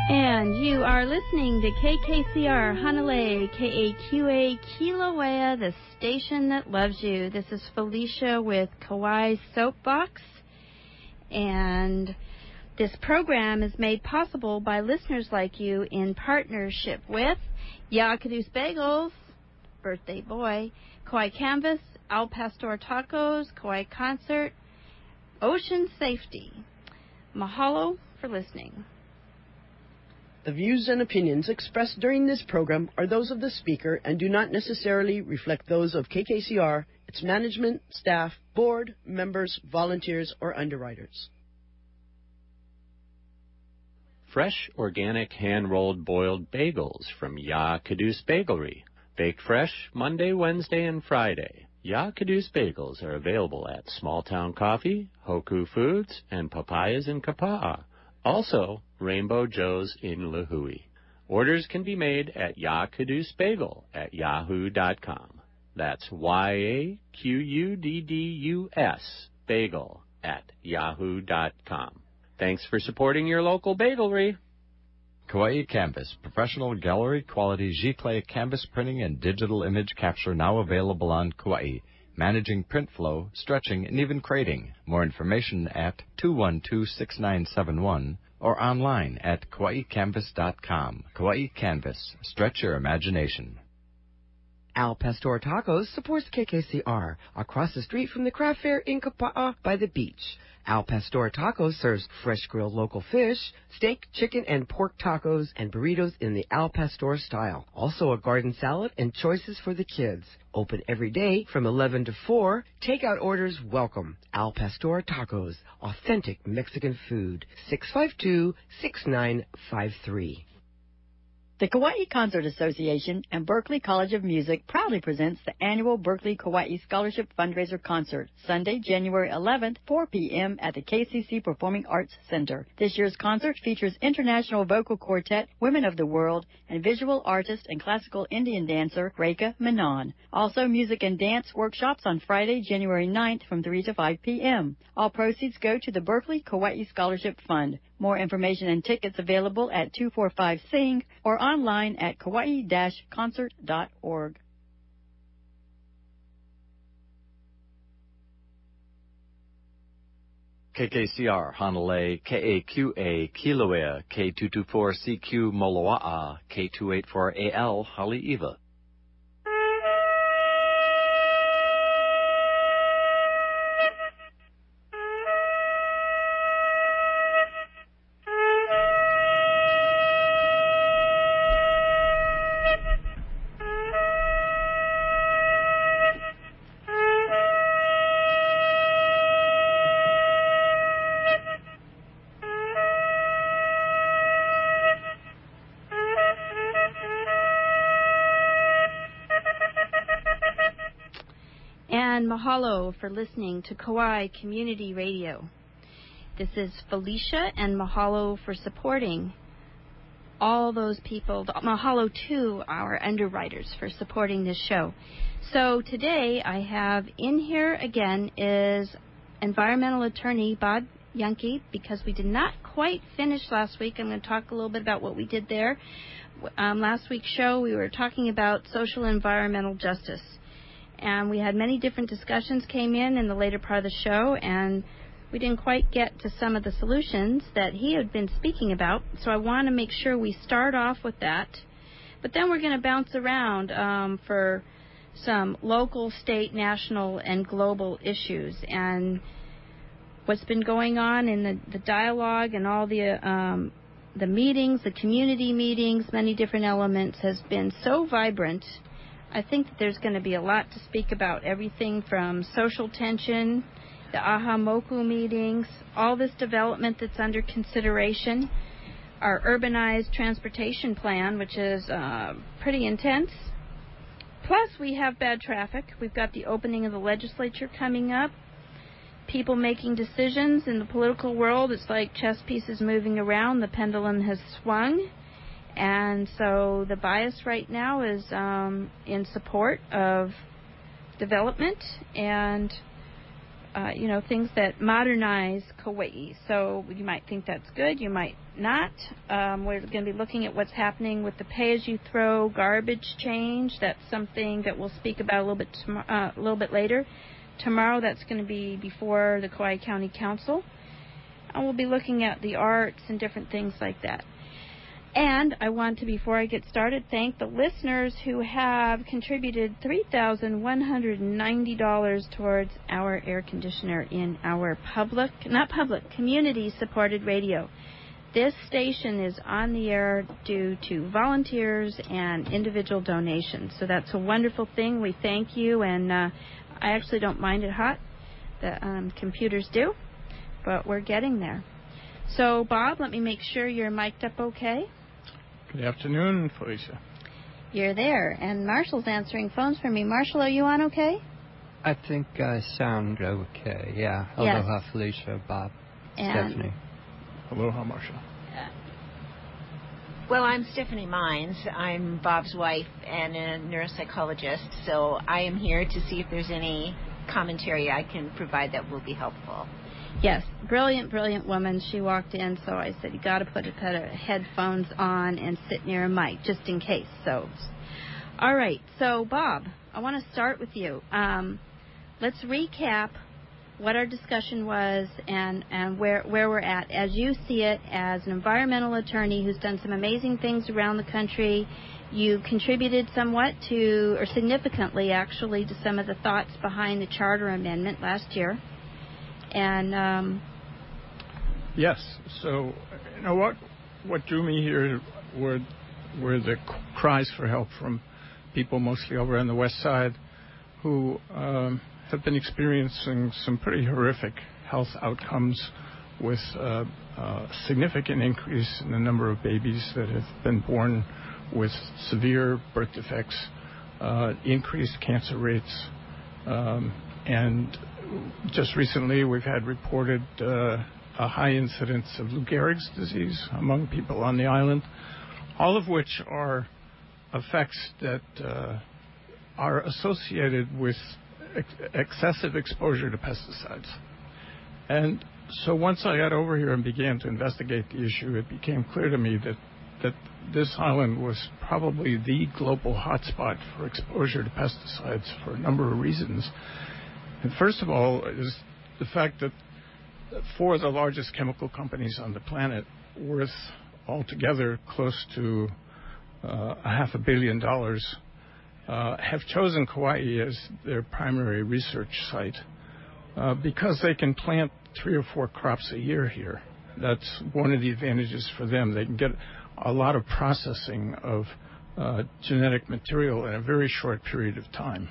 And you are listening to KKCR Hanalei, KAQA Kilauea, the station that loves you. This is Felicia with Kauai Soapbox. And this program is made possible by listeners like you in partnership with Yakutus Bagels, Birthday Boy, Kauai Canvas, Al Pastor Tacos, Kauai Concert, Ocean Safety. Mahalo for listening. The views and opinions expressed during this program are those of the speaker and do not necessarily reflect those of KKCR, its management, staff, board, members, volunteers, or underwriters. Fresh, organic, hand-rolled boiled bagels from Ya Caduce Bagelry. Baked fresh Monday, Wednesday, and Friday. Ya Caduce Bagels are available at Small Town Coffee, Hoku Foods, and Papayas in Kapa'a. Also, Rainbow Joe's in Lahui. Orders can be made at Ya Caduce Bagel at yahoo.com. That's YAQUDDUS bagel at yahoo.com. Thanks for supporting your local bagelry. Kauai Canvas, professional gallery quality Giclée canvas printing and digital image capture now available on Kauai. Managing print flow, stretching, and even crating. More information at 212-6971 or online at KauaiCanvas.com. Kauai Canvas. Stretch your imagination. Al Pastor Tacos supports KKCR across the street from the craft fair in Kapa'a by the beach. Al Pastor Tacos serves fresh grilled local fish, steak, chicken, and pork tacos, and burritos in the Al Pastor style. Also a garden salad and choices for the kids. Open every day from 11 to 4. Takeout orders welcome. Al Pastor Tacos, authentic Mexican food. 652-6953. The Kauai Concert Association and Berklee College of Music proudly presents the annual Berklee Kauai Scholarship Fundraiser Concert, Sunday, January 11th, 4 p.m. at the KCC Performing Arts Center. This year's concert features international vocal quartet, Women of the World, and visual artist and classical Indian dancer, Rekha Menon. Also, music and dance workshops on Friday, January 9th from 3 to 5 p.m. All proceeds go to the Berklee Kauai Scholarship Fund. More information and tickets available at 245-SING or online at kauai-concert.org. KKCR, Hanalei, KAQA, Kilauea, K224CQ, Moloa'a, K284AL, Haleiwa. Mahalo for listening to Kauai Community Radio. This is Felicia, and mahalo for supporting all those people. Mahalo to our underwriters for supporting this show. So today I have in here again is environmental attorney Bob Yankee, because we did not quite finish last week. I'm going to talk a little bit about what we did there. Last week's show we were talking about social and environmental justice. And we had many different discussions came in the later part of the show, and we didn't quite get to some of the solutions that he had been speaking about. So I want to make sure we start off with that. But then we're going to bounce around for some local, state, national, and global issues. And what's been going on in the dialogue and all the meetings, the community meetings, many different elements has been so vibrant. I think that there's going to be a lot to speak about, everything from social tension, the Aha Moku meetings, all this development that's under consideration, our urbanized transportation plan, which is pretty intense. Plus, we have bad traffic. We've got the opening of the legislature coming up, people making decisions in the political world. It's like chess pieces moving around. The pendulum has swung. And so the bias right now is in support of development and things that modernize Kauai. So you might think that's good, you might not. We're going to be looking at what's happening with the pay-as-you-throw garbage change. That's something that we'll speak about a little bit later. Tomorrow, that's going to be before the Kauai County Council. And we'll be looking at the arts and different things like that. And I want to, before I get started, thank the listeners who have contributed $3,190 towards our air conditioner in our community-supported radio. This station is on the air due to volunteers and individual donations. So that's a wonderful thing. We thank you, and I actually don't mind it hot. The computers do, but we're getting there. So, Bob, let me make sure you're mic'd up okay. Good afternoon, Felicia. You're there, and Marshall's answering phones for me. Marshall, are you on okay? I think I sound okay, yeah. Aloha, yes. Felicia, Bob, and Stephanie. Aloha, Marshall. Well, I'm Stephanie Mines. I'm Bob's wife and a neuropsychologist, so I am here to see if there's any commentary I can provide that will be helpful. Yes, brilliant, brilliant woman. She walked in, so I said, you got to put headphones on and sit near a mic, just in case. So, all right. So, Bob, I want to start with you. Let's recap what our discussion was and where we're at. As you see it, as an environmental attorney who's done some amazing things around the country, you contributed somewhat to, or significantly actually, to some of the thoughts behind the Charter Amendment last year. And yes, so what drew me here were the cries for help from people mostly over on the west side who have been experiencing some pretty horrific health outcomes with a significant increase in the number of babies that have been born with severe birth defects, increased cancer rates, and just recently we've had reported a high incidence of Lou Gehrig's disease among people on the island, all of which are effects that are associated with excessive exposure to pesticides. And so once I got over here and began to investigate the issue, it became clear to me that this island was probably the global hotspot for exposure to pesticides for a number of reasons. And first of all is the fact that four of the largest chemical companies on the planet, worth altogether close to $500 million, have chosen Kauai as their primary research site because they can plant 3 or 4 crops a year here. That's one of the advantages for them. They can get a lot of processing of genetic material in a very short period of time.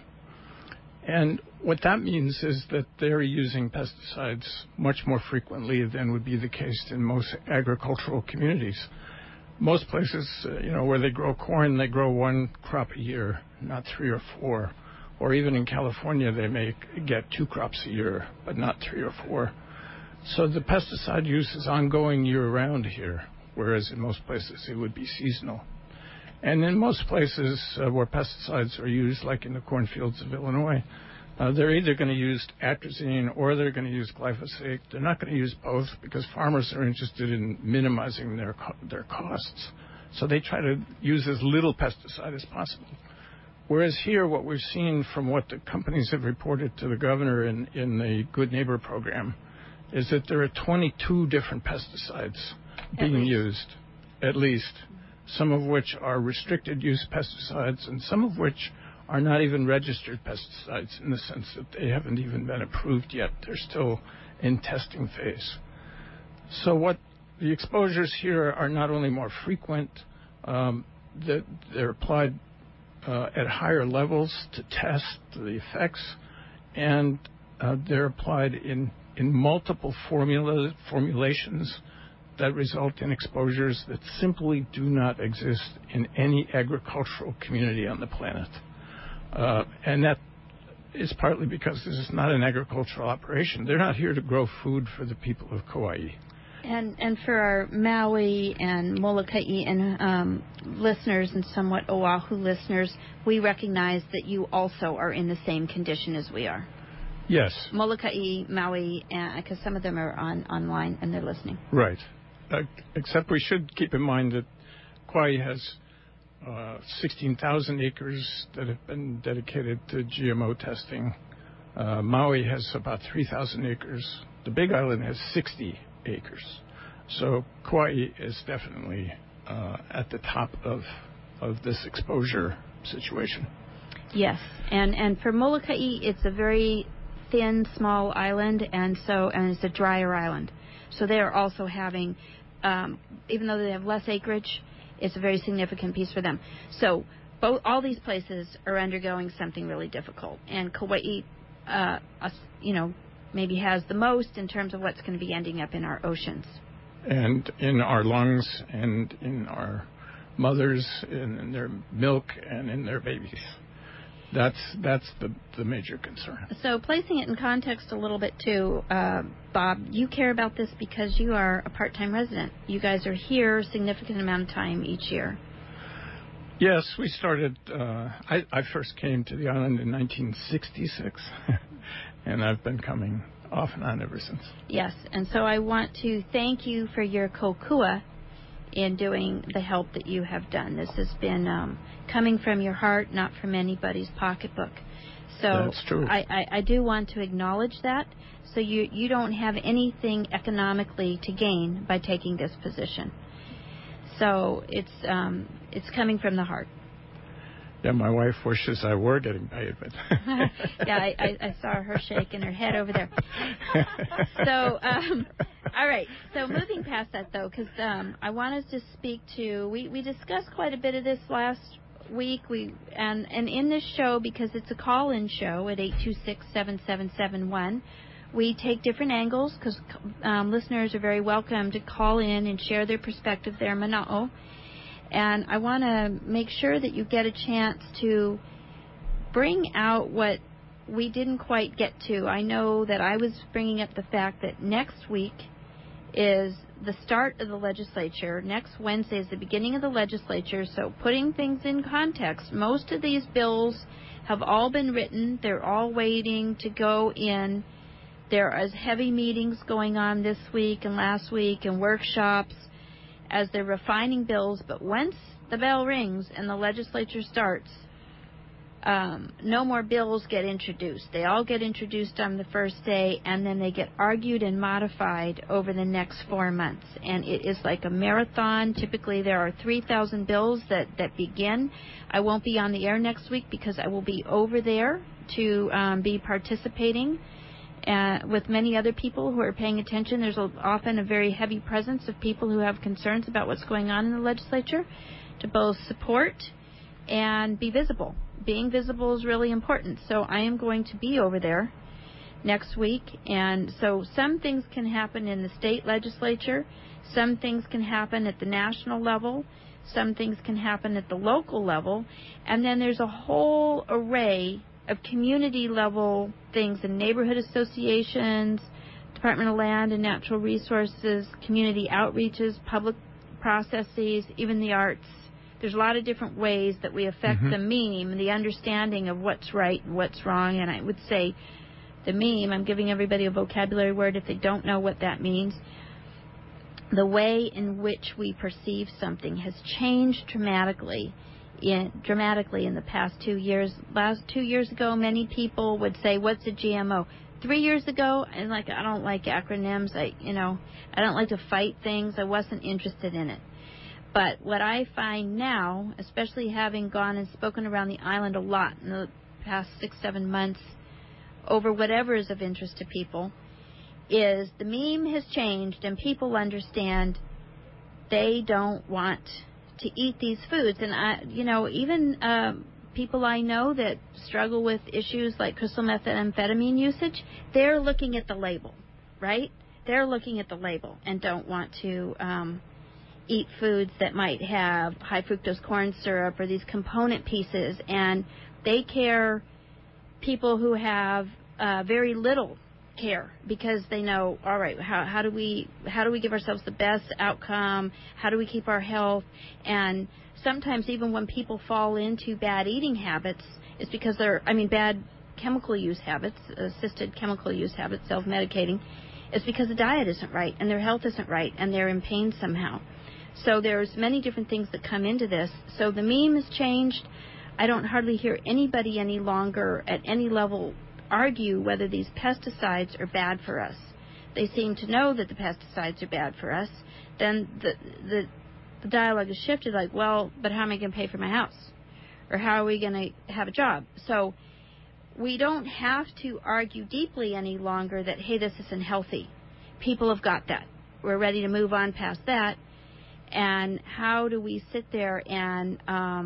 And what that means is that they're using pesticides much more frequently than would be the case in most agricultural communities. Most places, where they grow corn, they grow 1 crop a year, not 3 or 4. Or even in California, they may get 2 crops a year, but not 3 or 4. So the pesticide use is ongoing year-round here, whereas in most places it would be seasonal. And in most places where pesticides are used, like in the cornfields of Illinois, they're either going to use atrazine or they're going to use glyphosate. They're not going to use both because farmers are interested in minimizing their costs. So they try to use as little pesticide as possible. Whereas here, what we've seen from what the companies have reported to the governor in the Good Neighbor program is that there are 22 different pesticides being used, at least, some of which are restricted use pesticides and some of which are not even registered pesticides in the sense that they haven't even been approved yet. They're still in testing phase. So what the exposures here are not only more frequent, that they're applied at higher levels to test the effects, and they're applied in multiple formulations that result in exposures that simply do not exist in any agricultural community on the planet. And that is partly because this is not an agricultural operation. They're not here to grow food for the people of Kauai. And for our Maui and Molokai and listeners and somewhat Oahu listeners, we recognize that you also are in the same condition as we are. Yes. Molokai, Maui, because some of them are online and they're listening. Right. Except we should keep in mind that Kauai has 16,000 acres that have been dedicated to GMO testing. Maui has about 3,000 acres. The Big Island has 60 acres. So Kauai is definitely at the top of this exposure situation. Yes, and for Molokai, it's a very thin, small island, and it's a drier island. So they are also having, even though they have less acreage, it's a very significant piece for them. So all these places are undergoing something really difficult, and Kauai, maybe has the most in terms of what's going to be ending up in our oceans. And in our lungs, and in our mothers, in their milk, and in their babies. That's the major concern. So placing it in context a little bit too, Bob, you care about this because you are a part-time resident. You guys are here a significant amount of time each year. Yes, we started, I first came to the island in 1966, and I've been coming off and on ever since. Yes, and so I want to thank you for your kokua in doing the help that you have done. This has been coming from your heart, not from anybody's pocketbook. So that's true. I do want to acknowledge that. So you don't have anything economically to gain by taking this position. So it's coming from the heart. Yeah, my wife wishes I were getting paid, but yeah, I saw her shaking her head over there. So, all right. So moving past that, though, because I wanted to speak to. We discussed quite a bit of this last week. And in this show, because it's a call-in show at 826-7771, we take different angles because listeners are very welcome to call in and share their perspective there in Mana'o. And I want to make sure that you get a chance to bring out what we didn't quite get to. I know that I was bringing up the fact that next week is the start of the legislature. Next Wednesday is the beginning of the legislature. So putting things in context, most of these bills have all been written. They're all waiting to go in. There are heavy meetings going on this week and last week and workshops as they're refining bills, but once the bell rings and the legislature starts, no more bills get introduced. They all get introduced on the first day, and then they get argued and modified over the next 4 months. And it is like a marathon. Typically, there are 3,000 bills that begin. I won't be on the air next week because I will be over there to be participating with many other people who are paying attention. There's often a very heavy presence of people who have concerns about what's going on in the legislature to both support and be visible. Being visible is really important. So I am going to be over there next week. And so some things can happen in the state legislature. Some things can happen at the national level. Some things can happen at the local level. And then there's a whole array of community level things in neighborhood associations, Department of Land and Natural Resources, community outreaches, public processes, even the arts. There's a lot of different ways that we affect the meme, the understanding of what's right and what's wrong. And I would say the meme, I'm giving everybody a vocabulary word if they don't know what that means. The way in which we perceive something has changed dramatically in the past 2 years. Last 2 years ago, many people would say, "What's a GMO?" 3 years ago, I don't like acronyms. I don't like to fight things. I wasn't interested in it. But what I find now, especially having gone and spoken around the island a lot in the past 6-7 months over whatever is of interest to people, is the meme has changed and people understand they don't want to eat these foods. And even people I know that struggle with issues like crystal methamphetamine usage, they're looking at the label, right? They're looking at the label and don't want to eat foods that might have high fructose corn syrup or these component pieces. And they care, people who have very little care, because they know, all right, how do we give ourselves the best outcome? How do we keep our health? And sometimes even when people fall into bad eating habits, it's because bad chemical use habits, assisted chemical use habits, self-medicating, is because the diet isn't right and their health isn't right and they're in pain somehow. So there's many different things that come into this. So the meme has changed. I don't hardly hear anybody any longer at any level argue whether these pesticides are bad for us. They seem to know that the pesticides are bad for us. Then the dialogue has shifted like, well, but how am I going to pay for my house? Or how are we going to have a job? So we don't have to argue deeply any longer that, hey, this isn't healthy. People have got that. We're ready to move on past that. And how do we sit there and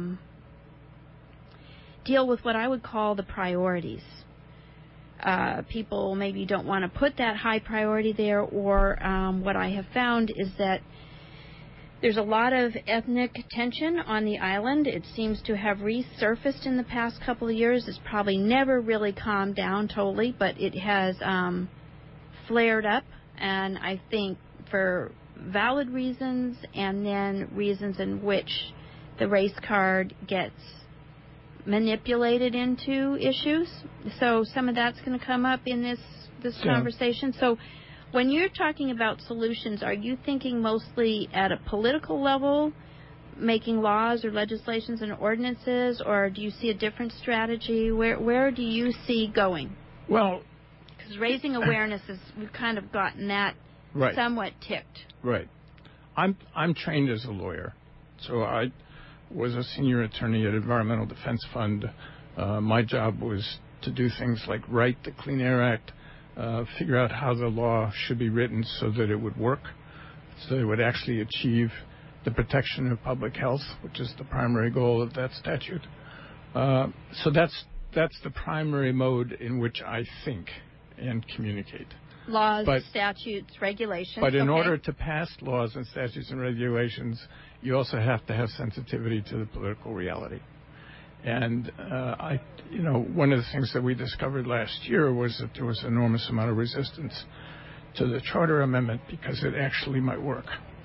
deal with what I would call the priorities? People maybe don't want to put that high priority there, or what I have found is that there's a lot of ethnic tension on the island. It seems to have resurfaced in the past couple of years. It's probably never really calmed down totally, but it has flared up, and I think for valid reasons, and then reasons in which the race card gets manipulated into issues. So some of that's going to come up in this conversation. So when you're talking about solutions, are you thinking mostly at a political level, making laws or legislations and ordinances, or do you see a different strategy? Where do you see going? Well, because raising awareness is, we've kind of gotten that somewhat ticked. Right. I'm trained as a lawyer, so I was a senior attorney at Environmental Defense Fund. My job was to do things like write the Clean Air Act, figure out how the law should be written so that it would work, so it would actually achieve the protection of public health, which is the primary goal of that statute. So that's the primary mode in which I think and communicate. Laws, statutes, regulations. But in order to pass laws and statutes and regulations, you also have to have sensitivity to the political reality. And one of the things that we discovered last year was that there was an enormous amount of resistance to the Charter Amendment because it actually might work.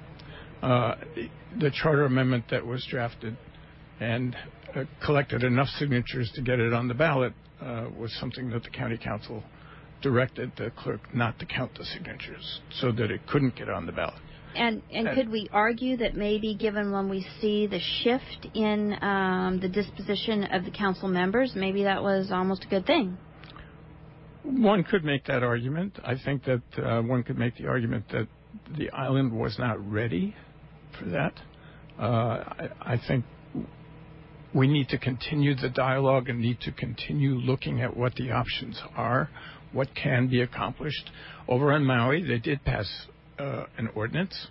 The Charter Amendment that was drafted and collected enough signatures to get it on the ballot was something that the county council directed the clerk not to count the signatures so that it couldn't get on the ballot. And could we argue that maybe given when we see the shift in the disposition of the council members, maybe that was almost a good thing? One could make that argument. I think that one could make the argument that the island was not ready for that. I think we need to continue the dialogue and need to continue looking at what the options are, what can be accomplished. Over on Maui, they did pass an ordinance,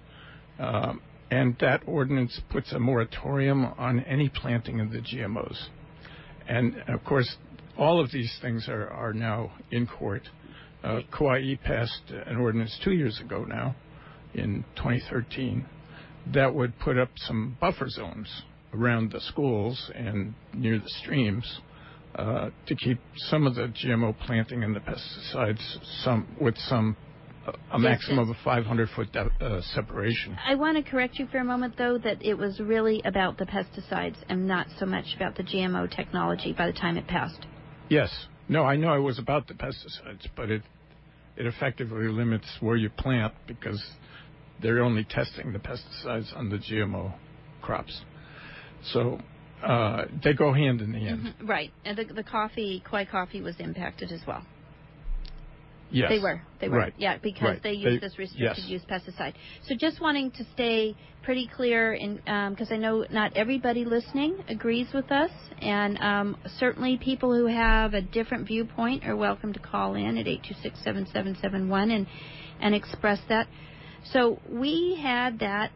and that ordinance puts a moratorium on any planting of the GMOs. And, of course, all of these things are now in court. Kauai passed an ordinance 2 years ago now, in 2013, that would put up some buffer zones around the schools and near the streams to keep some of the GMO planting and the pesticides with a maximum of a 500-foot separation. I want to correct you for a moment, though, that it was really about the pesticides and not so much about the GMO technology by the time it passed. Yes. No, I know it was about the pesticides, but it effectively limits where you plant because they're only testing the pesticides on the GMO crops. So they go hand in hand. Mm-hmm. Right. And the Kauai coffee was impacted as well. Yes. They were. Right. Yeah, because they use this restricted use pesticide. So just wanting to stay pretty clear, because I know not everybody listening agrees with us, and certainly people who have a different viewpoint are welcome to call in at 826-7771 and express that. So we had that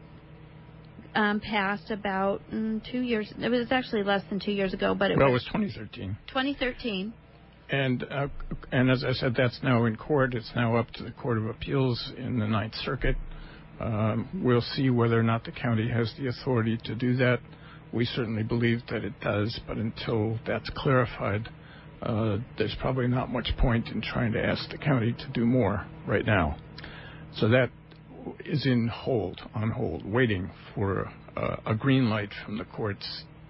passed about 2 years. It was actually less than 2 years ago, but it was 2013. 2013. And as I said, that's now in court. It's now up to the Court of Appeals in the Ninth Circuit. We'll see whether or not the county has the authority to do that. We certainly believe that it does, but until that's clarified, there's probably not much point in trying to ask the county to do more right now. So that is on hold, waiting for a green light from the courts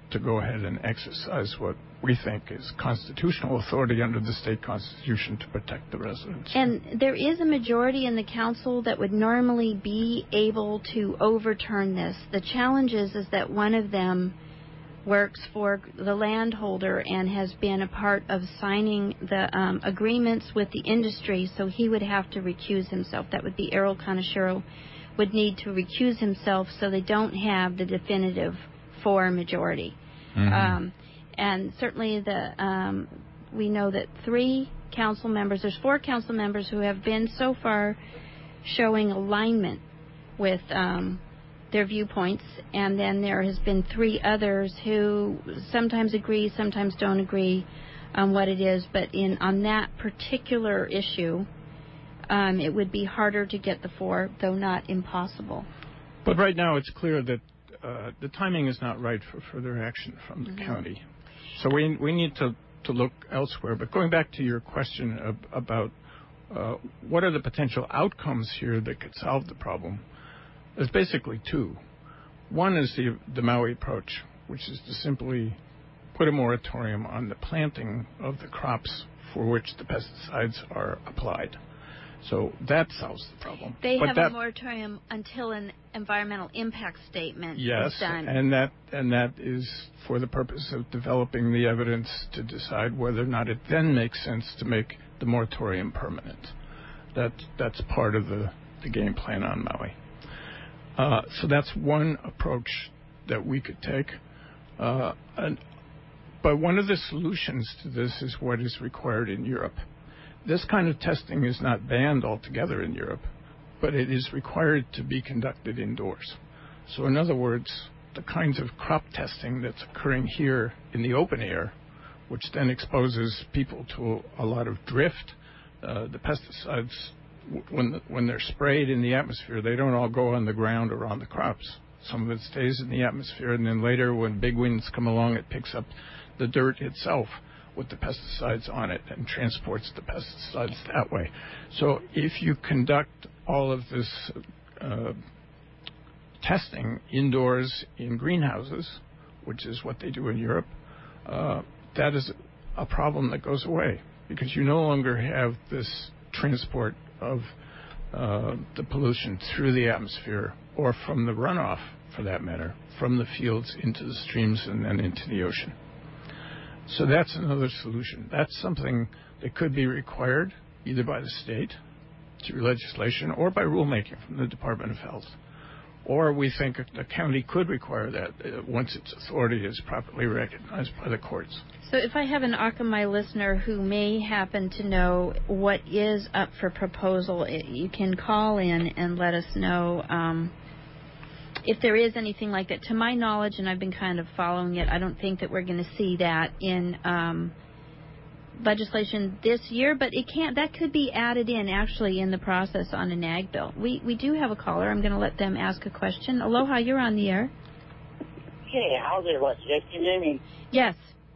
to go ahead and exercise what we think is constitutional authority under the state constitution to protect the residents. And there is a majority in the council that would normally be able to overturn this. The challenge is that one of them works for the landholder and has been a part of signing the agreements with the industry, so he would have to recuse himself. That would be Errol Kaneshiro would need to recuse himself, so they don't have the definitive 4 majority. Mm-hmm. And certainly we know that 3 council members, there's 4 council members who have been so far showing alignment with their viewpoints, and then there has been 3 others who sometimes agree, sometimes don't agree on what it is, but on that particular issue, it would be harder to get the 4, though not impossible. But right now it's clear that the timing is not right for further action from the county. So we need to look elsewhere. But going back to your question about what are the potential outcomes here that could solve the problem, there's basically 2. One is the Maui approach, which is to simply put a moratorium on the planting of the crops for which the pesticides are applied. So that solves the problem. They have a moratorium until an environmental impact statement is done. Yes, and that is for the purpose of developing the evidence to decide whether or not it then makes sense to make the moratorium permanent. That's part of the game plan on Maui. So that's one approach that we could take. But one of the solutions to this is what is required in Europe. This kind of testing is not banned altogether in Europe, but it is required to be conducted indoors. So in other words, the kinds of crop testing that's occurring here in the open air, which then exposes people to a lot of drift, the pesticides, when they're sprayed in the atmosphere, they don't all go on the ground or on the crops. Some of it stays in the atmosphere, and then later when big winds come along, it picks up the dirt itself with the pesticides on it and transports the pesticides that way. So if you conduct all of this testing indoors in greenhouses, which is what they do in Europe, that is a problem that goes away because you no longer have this transport of the pollution through the atmosphere or from the runoff, for that matter, from the fields into the streams and then into the ocean. So that's another solution. That's something that could be required either by the state through legislation or by rulemaking from the Department of Health. Or we think the county could require that once its authority is properly recognized by the courts. So if I have an Akamai listener who may happen to know what is up for proposal, you can call in and let us know if there is anything like that. To my knowledge, and I've been kind of following it, I don't think that we're going to see that in legislation this year, but that could be added in actually in the process on an ag bill. We do have a caller. I'm going to let them ask a question. Aloha, you're on the air. Hey, how's it? What, you guys can hear me? Yes.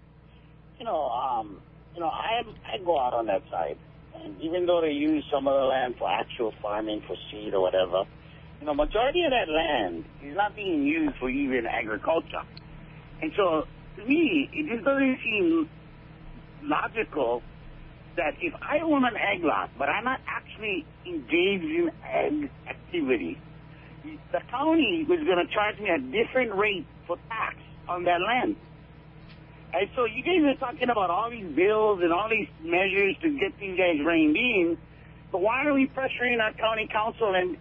I go out on that side, and even though they use some of the land for actual farming, for seed or whatever, majority of that land is not being used for even agriculture. And so, to me, it just doesn't seem logical that if I own an ag lot, but I'm not actually engaged in ag activity, the county was going to charge me a different rate for tax on that land. And so you guys are talking about all these bills and all these measures to get these guys reined in, but why are we pressuring our county council and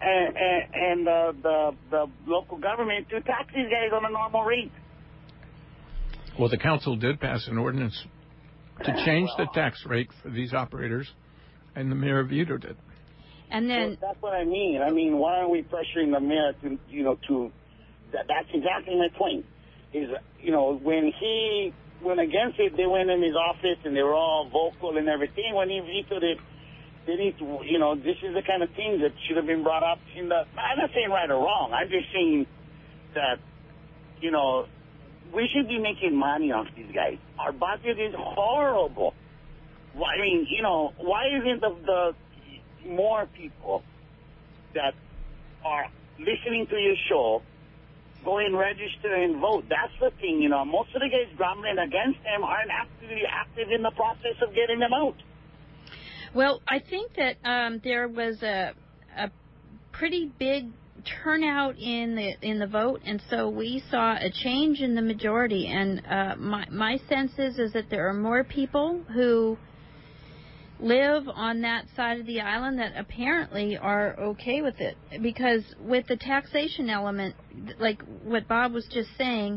the local government to tax these guys on a normal rate? Well, the council did pass an ordinance to change the tax rate for these operators, and the mayor vetoed it. And then well, that's what I mean. Why are we pressuring the mayor to that's exactly my point. Is when he went against it, they went in his office and they were all vocal and everything. When he vetoed it, they need to, this is the kind of thing that should have been brought up in the. I'm not saying right or wrong. I'm just saying that we should be making money off these guys. Our budget is horrible. Why isn't the more people that are listening to your show go and register and vote. That's the thing, you know. Most of the guys grumbling against them aren't actually active in the process of getting them out. Well, I think that there was a pretty big turnout in the vote, and so we saw a change in the majority. And my sense is that there are more people who live on that side of the island that apparently are okay with it, because with the taxation element, like what Bob was just saying,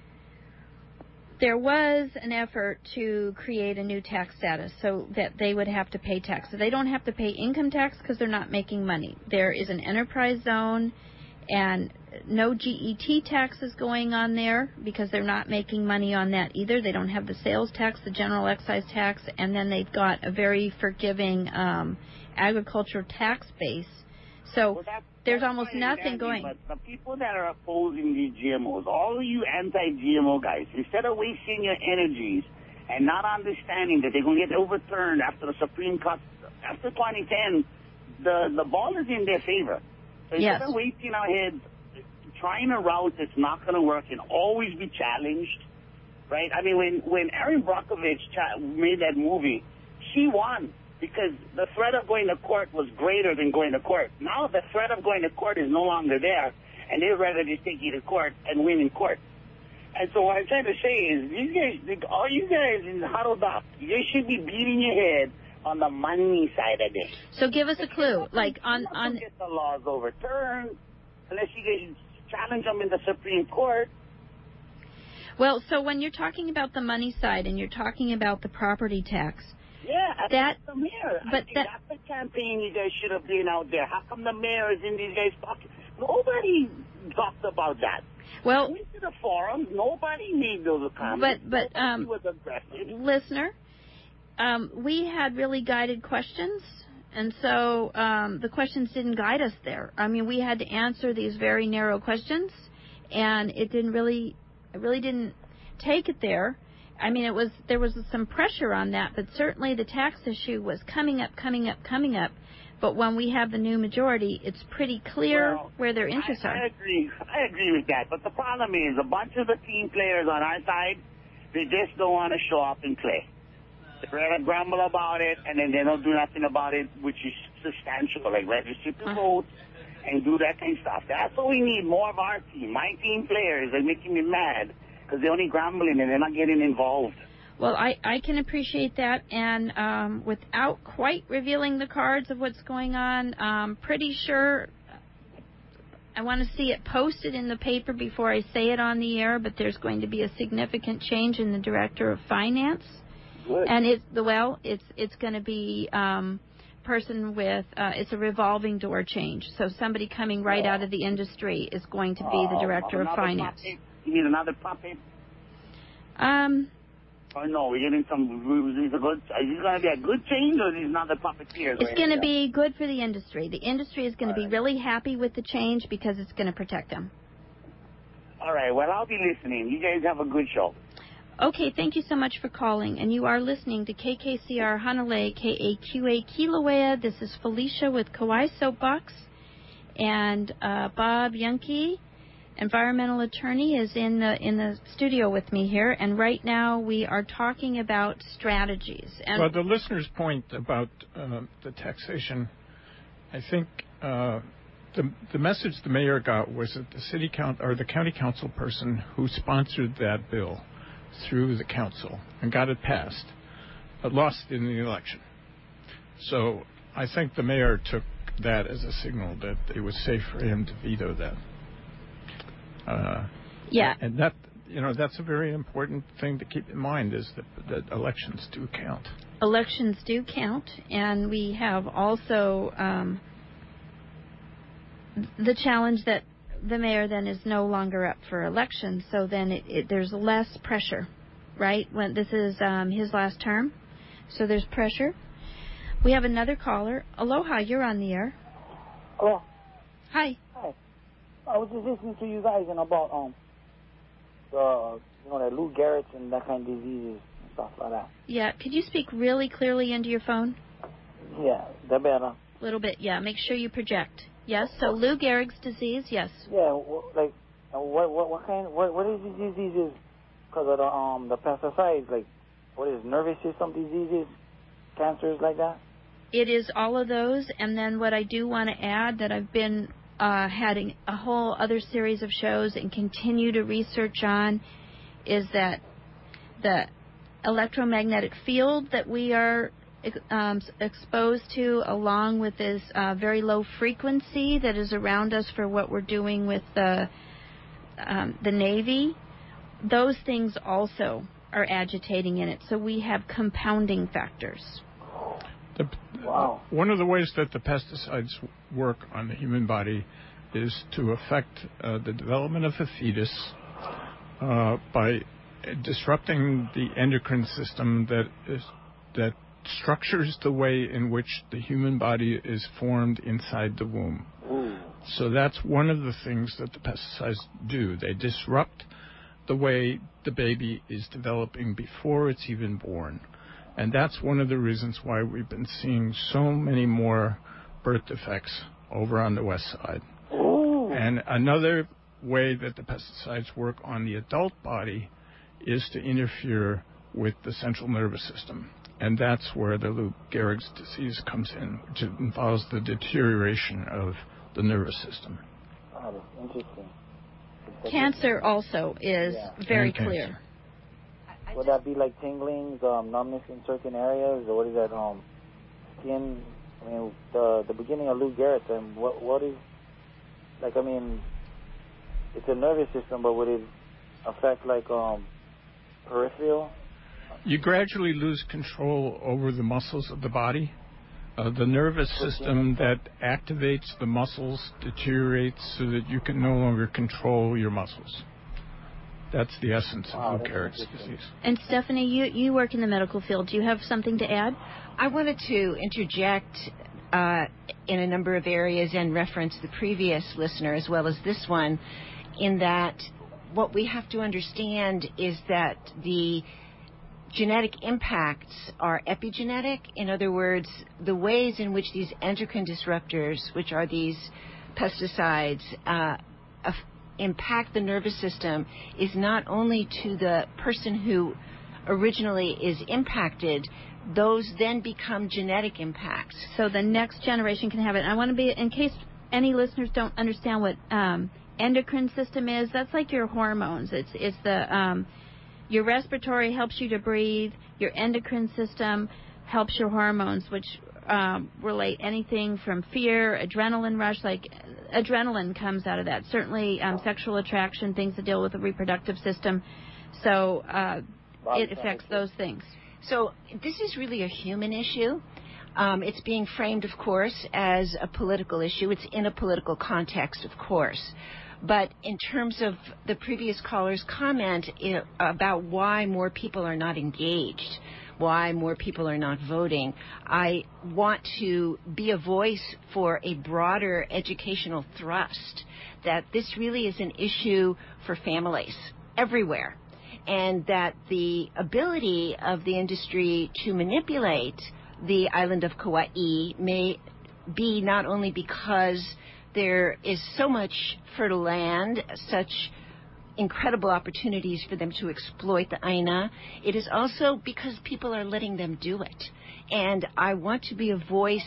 there was an effort to create a new tax status so that they would have to pay tax. So they don't have to pay income tax because they're not making money. There is an enterprise zone and no GET taxes going on there because they're not making money on that either. They don't have the sales tax, the general excise tax, and then they've got a very forgiving agricultural tax base. So there's almost nothing going. But the people that are opposing these GMOs, all of you anti-GMO guys, instead of wasting your energies and not understanding that they're going to get overturned after the Supreme Court, after 2010, the ball is in their favor. So instead of wasting our heads trying a route that's not going to work and always be challenged, right? I mean, when Erin Brockovich made that movie, she won. Because the threat of going to court was greater than going to court. Now the threat of going to court is no longer there, and they'd rather just take you to court and win in court. And so what I'm trying to say is, these guys, all you guys in huddled up, you should be beating your head on the money side of this. So give us a clue, like on get the laws overturned unless you guys challenge them in the Supreme Court. Well, so when you're talking about the money side and you're talking about the property tax. Yeah, that's the mayor. But that's the campaign you guys should have been out there. How come the mayor is in these guys' pockets? Nobody talked about that. Well, we went to the forums. Nobody made those comments. But was aggressive. Listener, we had really guided questions, and so the questions didn't guide us there. I mean, we had to answer these very narrow questions, and it really didn't take it there. I mean, there was some pressure on that, but certainly the tax issue was coming up. But when we have the new majority, it's pretty clear where their interests are. I agree with that. But the problem is a bunch of the team players on our side, they just don't want to show up and play. They're going to grumble about it, and then they don't do nothing about it, which is substantial, like register to vote and do that kind of stuff. That's what we need, more of our team. My team players are making me mad. Because they're only grumbling and they're not getting involved. Well, I can appreciate that, and without quite revealing the cards of what's going on, pretty sure I want to see it posted in the paper before I say it on the air, but there's going to be a significant change in the Director of Finance. Good. And it's going to be person with, it's a revolving door change. So somebody coming right out of the industry is going to be the Director of Finance. Puppet. You need another puppet? Oh, no, we're getting some. Is it going to be a good change, or is another puppeteer? It's going to be good for the industry. The industry is going to be really happy with the change because it's going to protect them. All right, well, I'll be listening. You guys have a good show. Okay, thank you so much for calling. And you are listening to KKCR Hanalei, KAQA Kilauea. This is Felicia with Kauai Soapbox. And Bob Yunke, environmental attorney, is in the studio with me here, and right now we are talking about strategies. And well, the listener's point about the taxation, I think the message the mayor got was that the county council person who sponsored that bill through the council and got it passed, lost in the election. So I think the mayor took that as a signal that it was safe for him to veto that. And that's a very important thing to keep in mind, is that elections do count. Elections do count, and we have also the challenge that the mayor then is no longer up for election, so then there's less pressure, right? When this is his last term, so there's pressure. We have another caller. Aloha, you're on the air. Hello. Hi. I was just listening to you guys and about that Lou Gehrig's and that kind of diseases and stuff like that. Yeah, could you speak really clearly into your phone? Yeah, that better. A little bit, yeah. Make sure you project. Yes, so Lou Gehrig's disease, yes. Yeah, well, like What is these diseases because of the pesticides? Like, what is nervous system diseases, cancers like that? It is all of those, and then what I do want to add that I've been having a whole other series of shows and continue to research on is that the electromagnetic field that we are exposed to, along with this very low frequency that is around us for what we're doing with the Navy, those things also are agitating in it. So we have compounding factors. Wow. One of the ways that the pesticides work on the human body is to affect the development of a fetus by disrupting the endocrine system that structures the way in which the human body is formed inside the womb. So that's one of the things that the pesticides do. They disrupt the way the baby is developing before it's even born. And that's one of the reasons why we've been seeing so many more birth defects over on the west side. And another way that the pesticides work on the adult body is to interfere with the central nervous system. And that's where the Lou Gehrig's disease comes in, which involves the deterioration of the nervous system. Oh, that's interesting. Cancer also is very clear. Cancer. Would that be like tinglings, numbness in certain areas, or what is that? Skin. I mean, the beginning of Lou Gehrig's, and what is like? I mean, it's a nervous system, but would it affect like peripheral? You gradually lose control over the muscles of the body. The nervous system that activates the muscles deteriorates so that you can no longer control your muscles. That's the essence of Lou Gehrig's disease. And Stephanie, you work in the medical field. Do you have something to add? I wanted to interject in a number of areas and reference the previous listener as well as this one, in that what we have to understand is that the genetic impacts are epigenetic. In other words, the ways in which these endocrine disruptors, which are these pesticides, impact the nervous system is not only to the person who originally is impacted, those then become genetic impacts. So the next generation can have it. I want to be, in case any listeners don't understand what endocrine system is, that's like your hormones. It's the your respiratory helps you to breathe. Your endocrine system helps your hormones, which relate anything from fear, adrenaline rush, like adrenaline comes out of that. Certainly sexual attraction, things that deal with the reproductive system. So it affects those things. So this is really a human issue. It's being framed, of course, as a political issue. It's in a political context, of course. But in terms of the previous caller's comment about why more people are not engaged, why more people are not voting, I want to be a voice for a broader educational thrust, that this really is an issue for families everywhere, and that the ability of the industry to manipulate the island of Kauai may be not only because there is so much fertile land, such incredible opportunities for them to exploit the Aina. It is also because people are letting them do it. And I want to be a voice,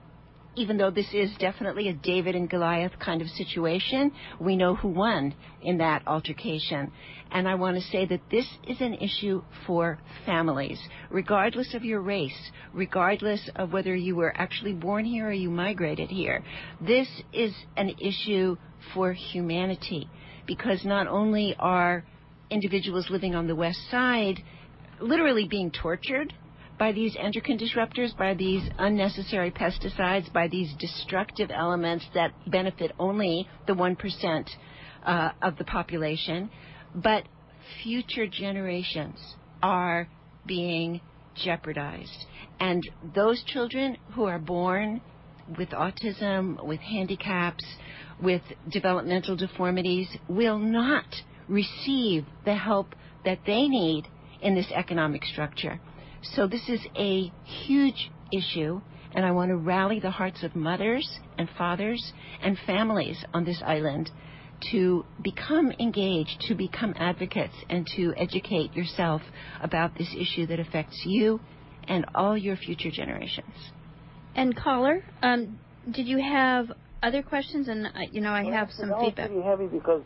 even though this is definitely a David and Goliath kind of situation. We know who won in that altercation. And I want to say that this is an issue for families, regardless of your race, regardless of whether you were actually born here or you migrated here. This is an issue for humanity, because not only are individuals living on the west side literally being tortured by these endocrine disruptors, by these unnecessary pesticides, by these destructive elements that benefit only the 1% of the population, but future generations are being jeopardized. And those children who are born with autism, with handicaps, with developmental deformities will not receive the help that they need in this economic structure. So this is a huge issue, and I want to rally the hearts of mothers and fathers and families on this island to become engaged, to become advocates, and to educate yourself about this issue that affects you and all your future generations. And caller, did you have other questions? And, I have some feedback. It's pretty heavy because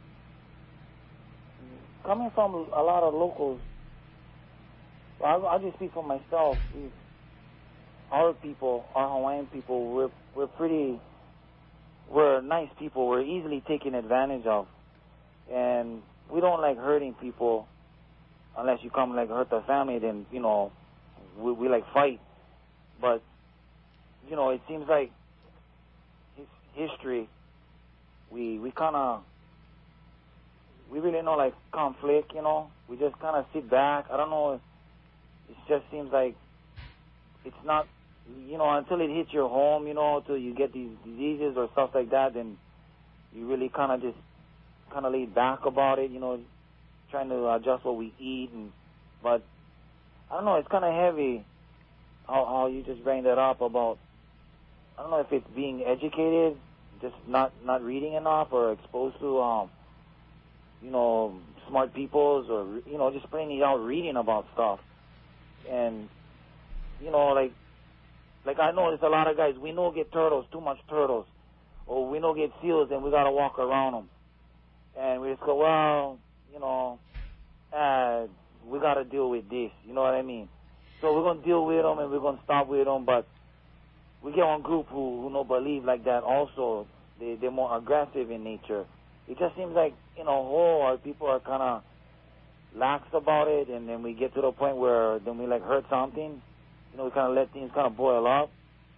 coming from a lot of locals, I'll just speak for myself. Our people, our Hawaiian people, we're nice people. We're easily taken advantage of. And we don't like hurting people unless you come like hurt the family, then, we like fight. But, it seems like history, we really know like conflict, we just kind of sit back. I don't know, it just seems like it's not, until it hits your home, until you get these diseases or stuff like that, then you really kind of laid back about it, trying to adjust what we eat. But I don't know, it's kind of heavy how you just bring that up about, I don't know if it's being educated, just not reading enough or exposed to, smart peoples or, just plain out reading about stuff. And, like I know there's a lot of guys, we know get turtles, too much turtles, or we know get seals and we got to walk around them. And we just go, well, we got to deal with this, you know what I mean? So we're going to deal with them and we're going to stop with them, but we get one group who don't believe like that also. They're more aggressive in nature. It just seems like, our people are kind of lax about it, and then we get to the point where then we like hurt something. We kind of let things kind of boil up.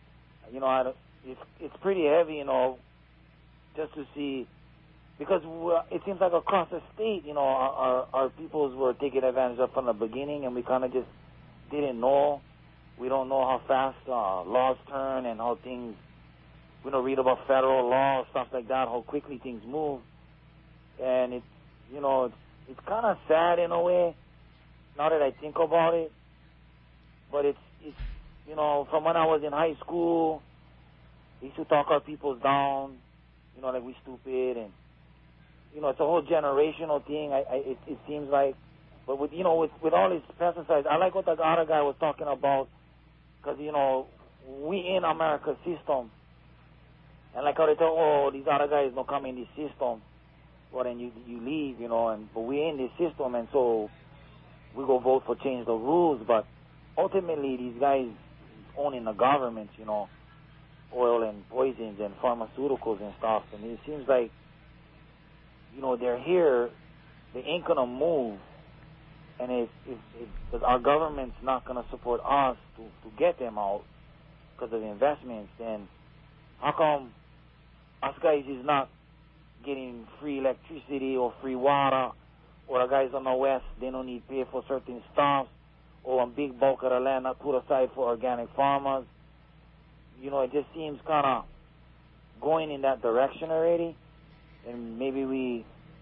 It's pretty heavy, just to see, because it seems like across the state, our peoples were taken advantage of from the beginning, and we kind of just didn't know. We don't know how fast laws turn and how things, we don't read about federal law, stuff like that, how quickly things move. And it's kind of sad in a way, now that I think about it. But it's from when I was in high school, we used to talk our peoples down, like we stupid, and, it's a whole generational thing, it seems like. But with all these pesticides, I like what the other guy was talking about, because, we in America's system. And like how they tell, these other guys don't come in this system. Well, then you leave, but we're in this system, and so we go vote for change the rules. But ultimately, these guys owning the governments, oil and poisons and pharmaceuticals and stuff. And it seems like, they're here, they ain't going to move. And if our government's not going to support us to get them out because of investments, then how come us guys is not getting free electricity or free water, or the guys on the west, they don't need to pay for certain stuff, or a big bulk of the land not put aside for organic farmers? It just seems kind of going in that direction already. And maybe we,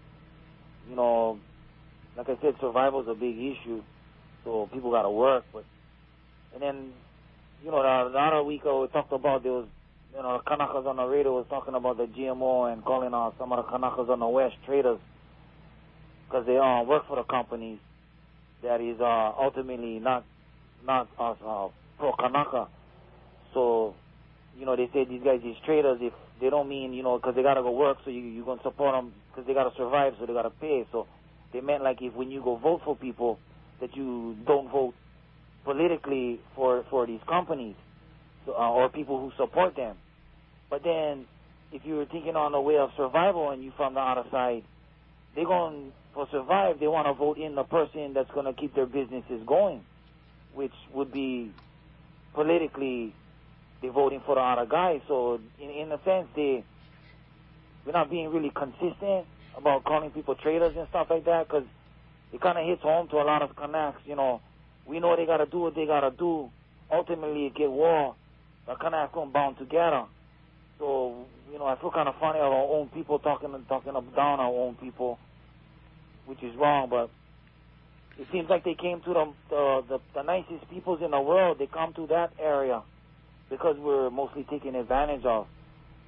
like I said, survival is a big issue, so people got to work. And then, the other week we talked about there was, the Kanakas on the radio was talking about the GMO and calling out some of the Kanakas on the West traitors because they work for the companies that is ultimately not pro-Kanaka. So, they say these guys, these traitors, if they don't mean, because they got to go work, so you're going to support them because they got to survive, so they got to pay. So they meant like if when you go vote for people, that you don't vote politically for these companies or people who support them. But then, if you're thinking on the way of survival and you from the other side, they're going to survive. They want to vote in the person that's going to keep their businesses going, which would be politically they're voting for the other guy. So in a sense, we're not being really consistent about calling people traitors and stuff like that, because it kind of hits home to a lot of Kanaks. We know they got to do what they got to do. Ultimately, it get war. The Kanaks going bound together. So, I feel kind of funny of our own people talking down our own people, which is wrong. But it seems like they came to the nicest peoples in the world. They come to that area because we're mostly taken advantage of.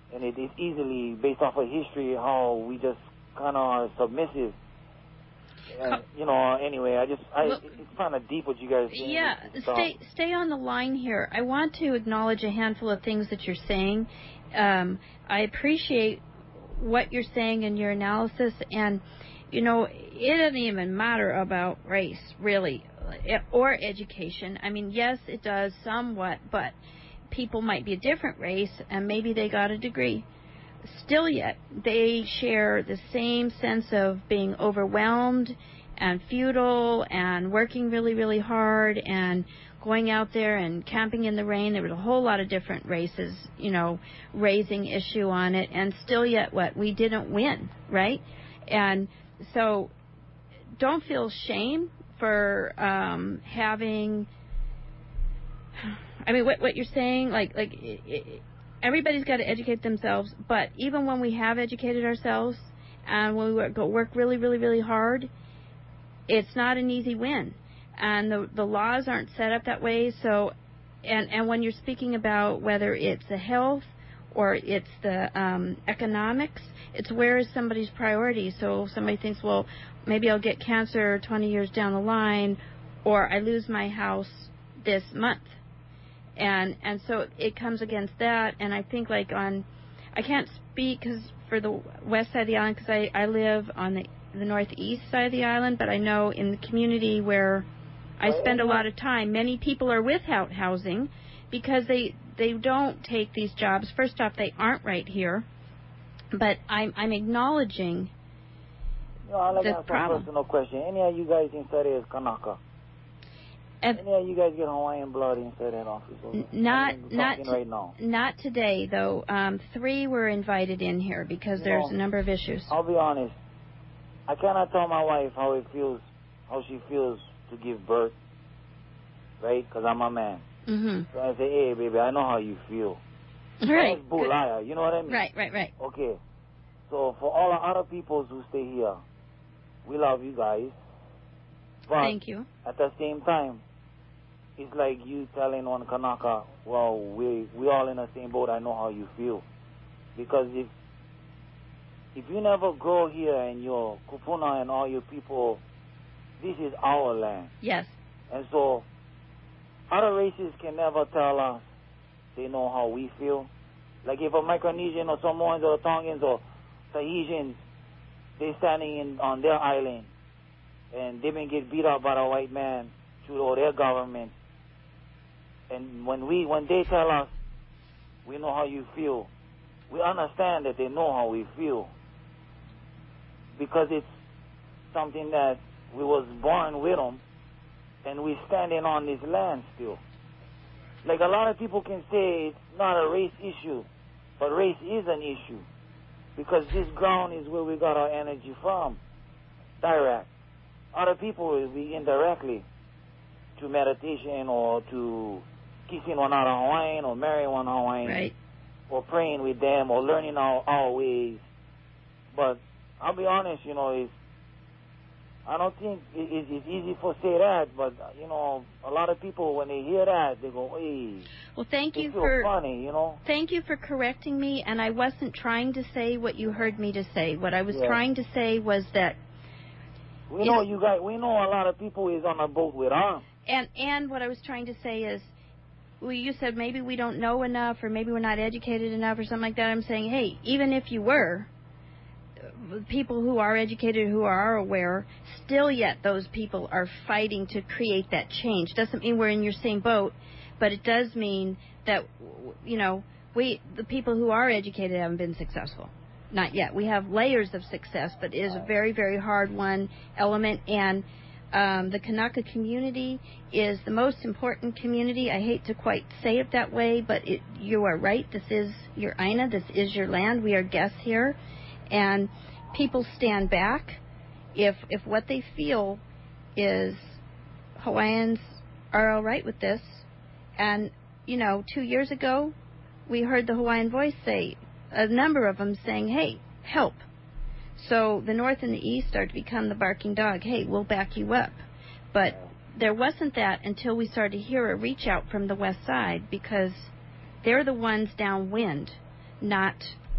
and it is easily based off of history how we just kind of are submissive. And, anyway, it's kind of deep what you guys are saying. Yeah, stay on the line here. I want to acknowledge a handful of things that you're saying. I appreciate what you're saying in your analysis, and, it doesn't even matter about race, really, or education. I mean, yes, it does somewhat, but people might be a different race, and maybe they got a degree. Still yet, they share the same sense of being overwhelmed and futile and working really, really hard and going out there and camping in the rain. There was a whole lot of different races, raising issue on it. And still yet, we didn't win, right? And so don't feel shame for having... I mean, what you're saying, everybody's got to educate themselves, but even when we have educated ourselves and when we work really, really, really hard, it's not an easy win. And the laws aren't set up that way. So, and when you're speaking about whether it's the health or it's the economics, it's where is somebody's priority. So if somebody thinks, well, maybe I'll get cancer 20 years down the line, or I lose my house this month. And so it comes against that, and I think I can't speak for the west side of the island because I live on the northeast side of the island, but I know in the community where I spend a lot of time, many people are without housing because they don't take these jobs. First off, they aren't right here, but I'm acknowledging the problem. Personal question. Any of you guys inside is Kanaka? Any of you guys get Hawaiian blood inside that office? Not today, though. 3 were invited in here because there's a number of issues. I'll be honest. I cannot tell my wife how she feels to give birth, right? Because I'm a man. Mm-hmm. So I say, hey, baby, I know how you feel. Right. That's bullshit, you know what I mean? Right. Okay. So for all the other people who stay here, we love you guys. But thank you. At the same time, it's like you telling one Kanaka, well, we all in the same boat. I know how you feel. Because if you never grow here and your kupuna and all your people, this is our land. Yes. And so other races can never tell us they know how we feel. Like if a Micronesian or Samoans or Tongans or Tahitians, they standing on their island and they've been getting beat up by the white man through all their government. And when they tell us, we know how you feel, we understand that they know how we feel. Because it's something that we was born with them, and we standing on this land still. Like a lot of people can say it's not a race issue, but race is an issue. Because this ground is where we got our energy from, direct. Other people will be indirectly, to meditation or to kissing one out of Hawaiian or marrying one Hawaiian, right, or praying with them or learning our ways. But I'll be honest, I don't think it's easy for say that, but a lot of people when they hear that they go, hey. Well, thank you for correcting me, and I wasn't trying to say what you heard me to say. What I was trying to say was that we know you guys. We know a lot of people is on a boat with us. And what I was trying to say is, you said maybe we don't know enough, or maybe we're not educated enough, or something like that. I'm saying, hey, even if you were, people who are educated, who are aware, still yet those people are fighting to create that change. Doesn't mean we're in your same boat, but it does mean that, the people who are educated haven't been successful. Not yet. We have layers of success, but it is a very, very hard element. And the Kanaka community is the most important community. I hate to quite say it that way, but you are right. This is your Aina. This is your land. We are guests here. And people stand back if what they feel is Hawaiians are all right with this. And, 2 years ago, we heard the Hawaiian Voice say, a number of them saying, hey, help. So the North and the East start to become the barking dog. Hey, we'll back you up. But there wasn't that until we started to hear a reach out from the West Side, because they're the ones downwind. not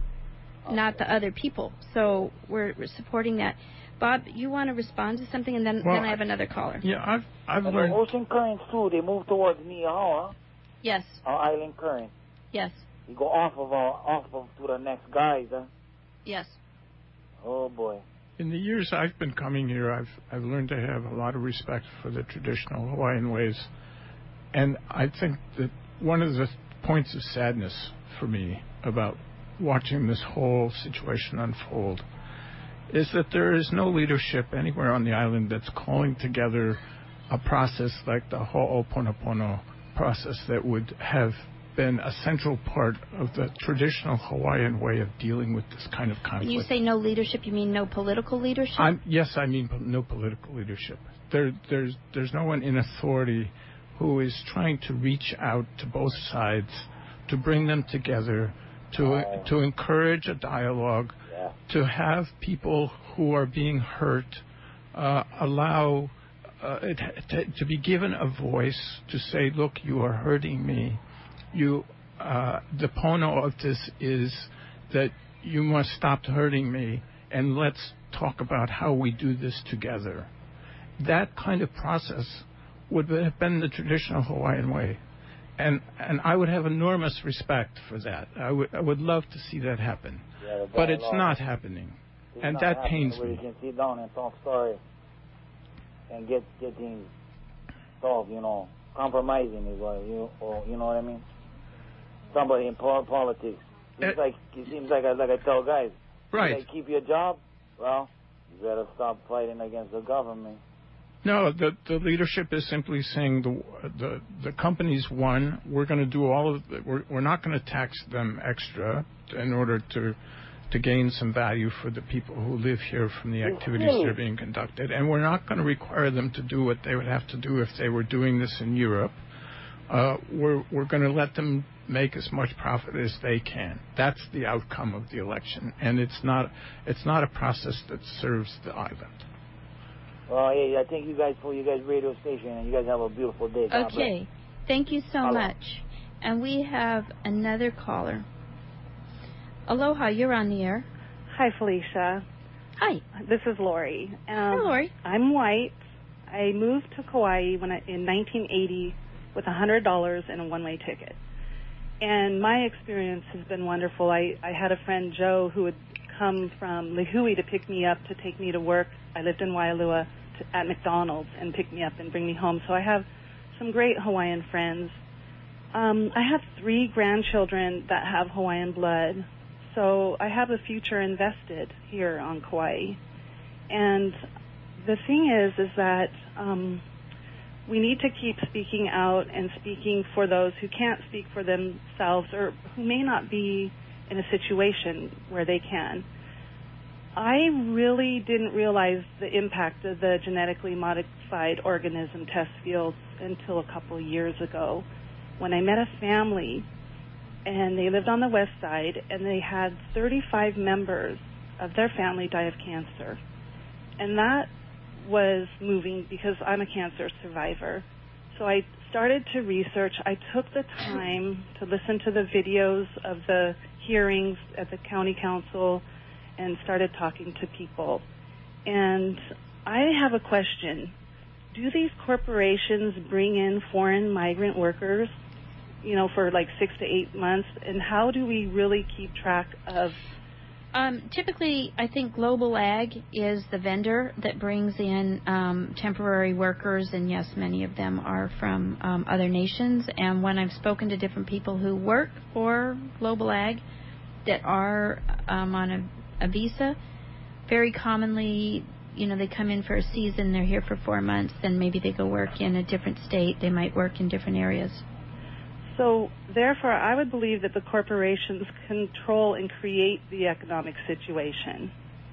the other people. So we're supporting that. Bob, you want to respond to something, and then I have another caller. Yeah, I've learned. The ocean currents too. They move towards Niihau. Yes. Our island current. Yes. You go off of to the next guys. Yes. Oh boy. In the years I've been coming here, I've learned to have a lot of respect for the traditional Hawaiian ways, and I think that one of the points of sadness for me about watching this whole situation unfold is that there is no leadership anywhere on the island that's calling together a process like the Ho'oponopono process that would have been a central part of the traditional Hawaiian way of dealing with this kind of conflict. When you say no leadership, you mean no political leadership? Yes, I mean no political leadership. There's no one in authority who is trying to reach out to both sides, to bring them together, to encourage a dialogue, to have people who are being hurt allow to be given a voice to say, look, you are hurting me. The pono of this is that you must stop hurting me, and let's talk about how we do this together. That kind of process would have been the traditional Hawaiian way. And I would have enormous respect for that. I would love to see that happen. Yeah, but it's not happening. And that pains me. You can sit down and talk story and get things solved, Compromising is what you know what I mean? Somebody in politics. It seems like I tell guys, right. You keep your job, well, you better stop fighting against the government. No, the leadership is simply saying the companies won. We're going to do all of it. We're not going to tax them extra in order to gain some value for the people who live here from the activities that are being conducted. And we're not going to require them to do what they would have to do if they were doing this in Europe. We're going to let them make as much profit as they can. That's the outcome of the election, and it's not a process that serves the island. Well, hey, I thank you guys for your guys' radio station, and you guys have a beautiful day. Okay. Thank you so much. And we have another caller. Aloha, you're on the air. Hi, Felicia. Hi. This is Lori. Hi, Lori. I'm white. I moved to Kauai in 1980 with $100 and a one-way ticket. And my experience has been wonderful. I had a friend, Joe, who would come from Lihue to pick me up to take me to work. I lived in Waialua at McDonald's and pick me up and bring me home. So I have some great Hawaiian friends. I have 3 grandchildren that have Hawaiian blood. So I have a future invested here on Kauai. And the thing is that we need to keep speaking out and speaking for those who can't speak for themselves or who may not be in a situation where they can. I really didn't realize the impact of the genetically modified organism test fields until a couple years ago when I met a family, and they lived on the west side, and they had 35 members of their family die of cancer. And that was moving because I'm a cancer survivor. So I started to research. I took the time to listen to the videos of the hearings at the county council and started talking to people. And I have a question. Do these corporations bring in foreign migrant workers, for like 6 to 8 months? And how do we really keep track of? Typically, I think Global Ag is the vendor that brings in temporary workers, and yes, many of them are from other nations. And when I've spoken to different people who work for Global Ag that are on a visa, very commonly, they come in for a season, they're here for 4 months, then maybe they go work in a different state, they might work in different areas. So, therefore, I would believe that the corporations control and create the economic situation.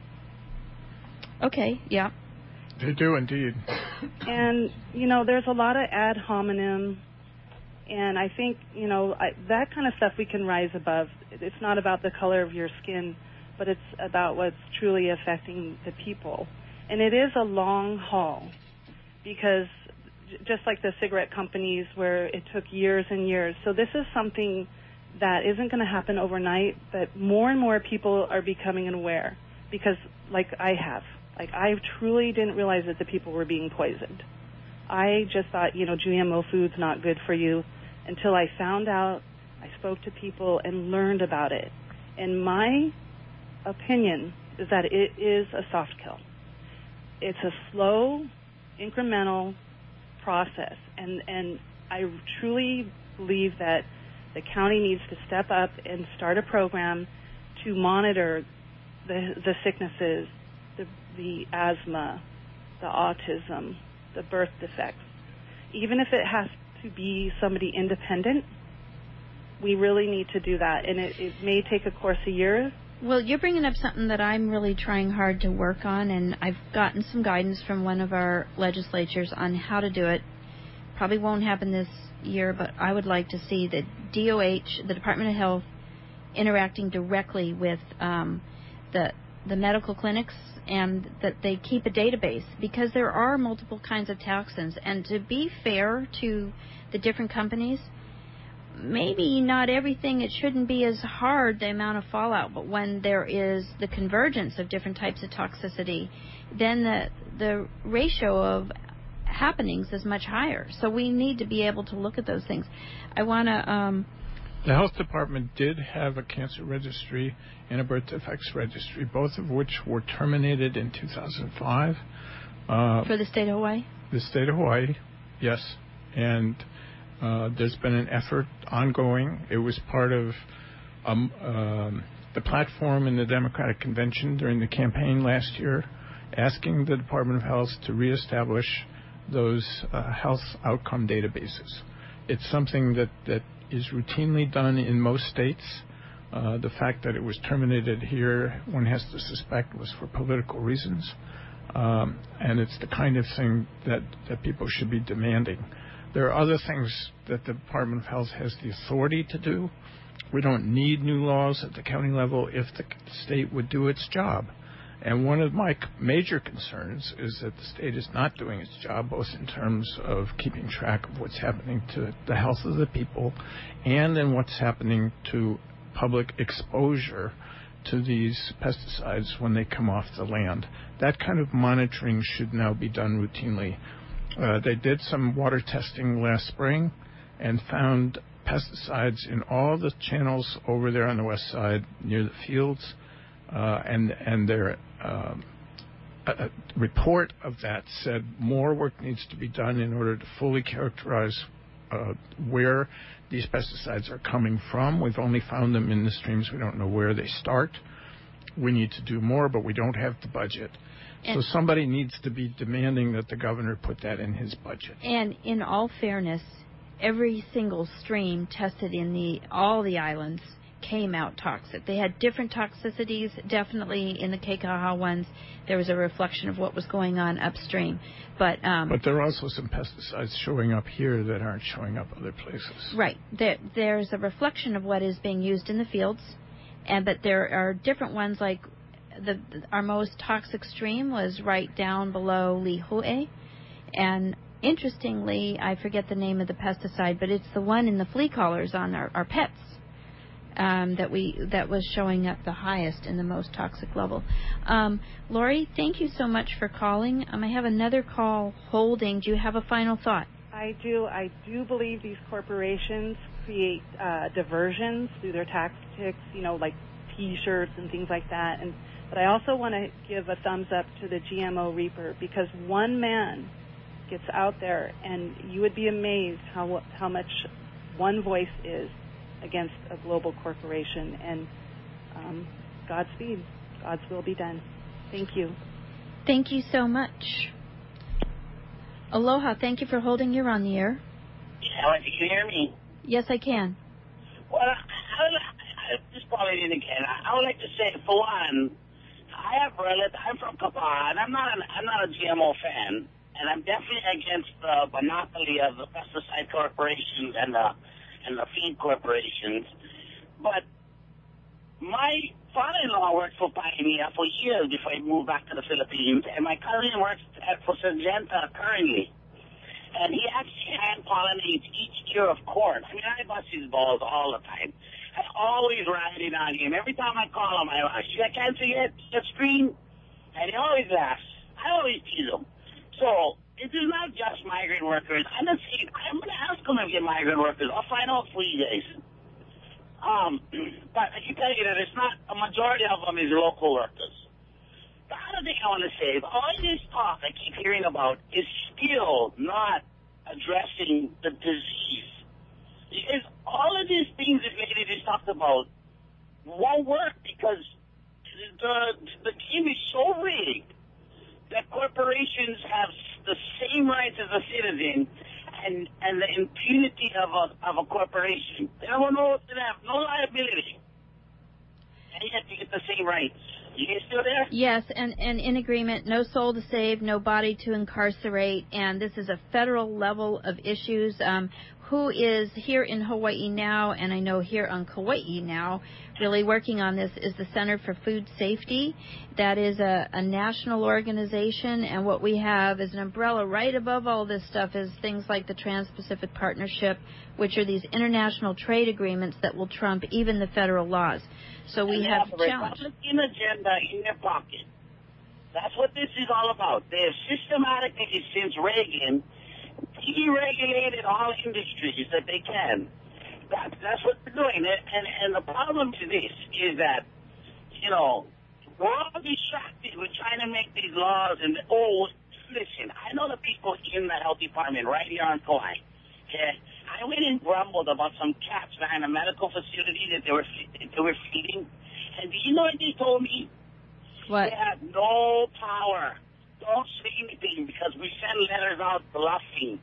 Okay, yeah. They do indeed. And, there's a lot of ad hominem, and I think, that kind of stuff we can rise above. It's not about the color of your skin, but it's about what's truly affecting the people. And it is a long haul, because just like the cigarette companies where it took years and years. So this is something that isn't going to happen overnight, but more and more people are becoming aware because, like I have, like I truly didn't realize that the people were being poisoned. I just thought, GMO food's not good for you until I found out, I spoke to people and learned about it. And my opinion is that it is a soft kill. It's a slow, incremental process. And I truly believe that the county needs to step up and start a program to monitor the sicknesses, the asthma, the autism, the birth defects. Even if it has to be somebody independent, we really need to do that. And it may take a course of years. Well, you're bringing up something that I'm really trying hard to work on, and I've gotten some guidance from one of our legislatures on how to do it. Probably won't happen this year, but I would like to see the DOH, the Department of Health, interacting directly with the medical clinics, and that they keep a database, because there are multiple kinds of toxins. And to be fair to the different companies, maybe not everything, it shouldn't be as hard, the amount of fallout, but when there is the convergence of different types of toxicity, then the ratio of happenings is much higher. So we need to be able to look at those things. I want to... The health department did have a cancer registry and a birth defects registry, both of which were terminated in 2005. For the state of Hawaii? The state of Hawaii, yes. And there's been an effort ongoing. It was part of the platform in the Democratic Convention during the campaign last year, asking the Department of Health to reestablish those health outcome databases. It's something that is routinely done in most states. The fact that it was terminated here, one has to suspect, was for political reasons. And it's the kind of thing that people should be demanding. There are other things that the Department of Health has the authority to do. We don't need new laws at the county level if the state would do its job. And one of my major concerns is that the state is not doing its job, both in terms of keeping track of what's happening to the health of the people and in what's happening to public exposure to these pesticides when they come off the land. That kind of monitoring should now be done routinely. They did some water testing last spring and found pesticides in all the channels over there on the west side near the fields, and their report of that said more work needs to be done in order to fully characterize where these pesticides are coming from. We've only found them in the streams. We don't know where they start. We need to do more, but we don't have the budget. So somebody needs to be demanding that the governor put that in his budget. And in all fairness, every single stream tested in all the islands came out toxic. They had different toxicities. Definitely in the Keikaha ones, there was a reflection of what was going on upstream. But there are also some pesticides showing up here that aren't showing up other places. Right. There's a reflection of what is being used in the fields, but there are different ones, like our most toxic stream was right down below Lihue, and interestingly, I forget the name of the pesticide, but it's the one in the flea collars on our pets that was showing up the highest and the most toxic level. Lori, thank you so much for calling. I have another call holding. Do you have a final thought? I do. I do believe these corporations create diversions through their tactics, like T-shirts and things like that. But I also want to give a thumbs up to the GMO Reaper, because one man gets out there, and you would be amazed how much one voice is against a global corporation. And Godspeed. God's will be done. Thank you. Thank you so much. Aloha. Thank you for holding. You're on the air. Ellen, can you hear me? Yes, I can. Well, just calling in again. I would like to say, for one, I have relatives. I'm from Kapa'a, and I'm not a GMO fan, and I'm definitely against the monopoly of the pesticide corporations and the feed corporations. But my father-in-law worked for Pioneer for years before he moved back to the Philippines, and my cousin works for Syngenta currently. And he actually hand-pollinates each ear of corn. I mean, I bust his balls all the time. I always ride it on him. Every time I call him, I can't see it, the screen, and he always laughs. I always tease him. So it is not just migrant workers. I'm going to ask him if they're migrant workers. I'll find out for you guys. But I can tell you that it's not, a majority of them is local workers. The other thing I want to say is all this talk I keep hearing about is still not addressing the disease. Because all of these things that lady just talked about won't work because the game is so rigged that corporations have the same rights as a citizen and the impunity of a corporation. They have no liability. And yet you get the same rights. You guys still there? Yes, and in agreement, no soul to save, no body to incarcerate, and this is a federal level of issues. Who is here in Hawaii now, and I know here on Kauai now, really working on this is the Center for Food Safety. That is a national organization, and what we have is an umbrella right above all this stuff is things like the Trans-Pacific Partnership, which are these international trade agreements that will trump even the federal laws. So we have a Republican agenda in their pocket. That's what this is all about. They have systematically, since Reagan, deregulated all industries that they can. That's what they're doing. And the problem to this is that, we're all distracted with trying to make these laws. And, listen, I know the people in the health department right here on Kauai. Okay? I went and grumbled about some cats behind a medical facility that they were feeding. And do you know what they told me? What? They had no power. Don't say anything because we send letters out bluffing.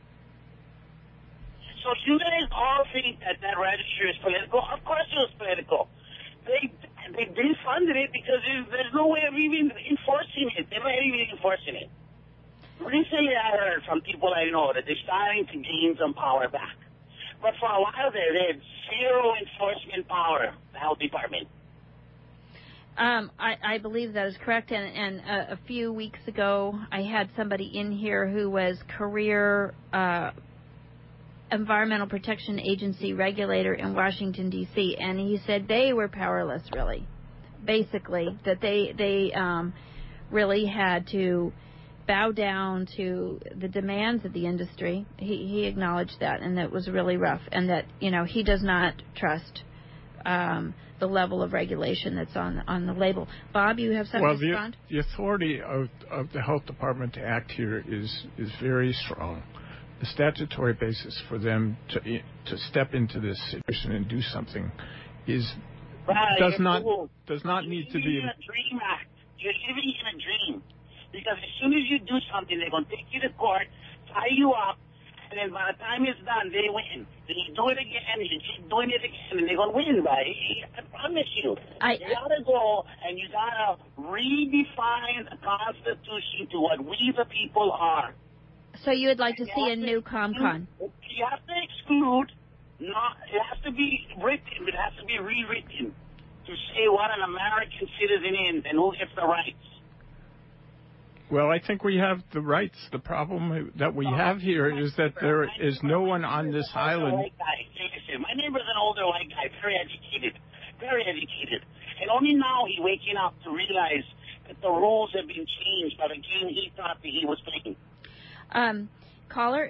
So you guys all think that register is political? Of course it was political. They defunded it because there's no way of even enforcing it. They're not even enforcing it. Recently I heard from people I know that they're starting to gain some power back. But for a while there, they had zero enforcement power, the health department. I believe that is correct, and a few weeks ago I had somebody in here who was career Environmental Protection Agency regulator in Washington, D.C., and he said they were powerless, really, basically, that they really had to bow down to the demands of the industry. He acknowledged that, and that was really rough, and that, he does not trust the level of regulation that's on the label. Bob, you have something to respond? The authority of the health department to act here is very strong. The statutory basis for them to step into this situation and do something does not need to be. You're living in a dream act. You're living in a dream, because as soon as you do something, they're going to take you to court, tie you up, and then by the time it's done, they win. Then you do it again, and you keep doing it again, and they're going to win. I promise you. You got to go, and you got to redefine the Constitution to what we the people are. So you would like to see a new ComCon? You have to exclude, it has to be written, it has to be rewritten to say what an American citizen is and who gets the rights. Well, I think we have the rights. The problem that we have here is that there is no one on this island. My neighbor's an older white guy, very educated. And only now he's waking up to realize that the rules have been changed by the game he thought that he was playing. Caller,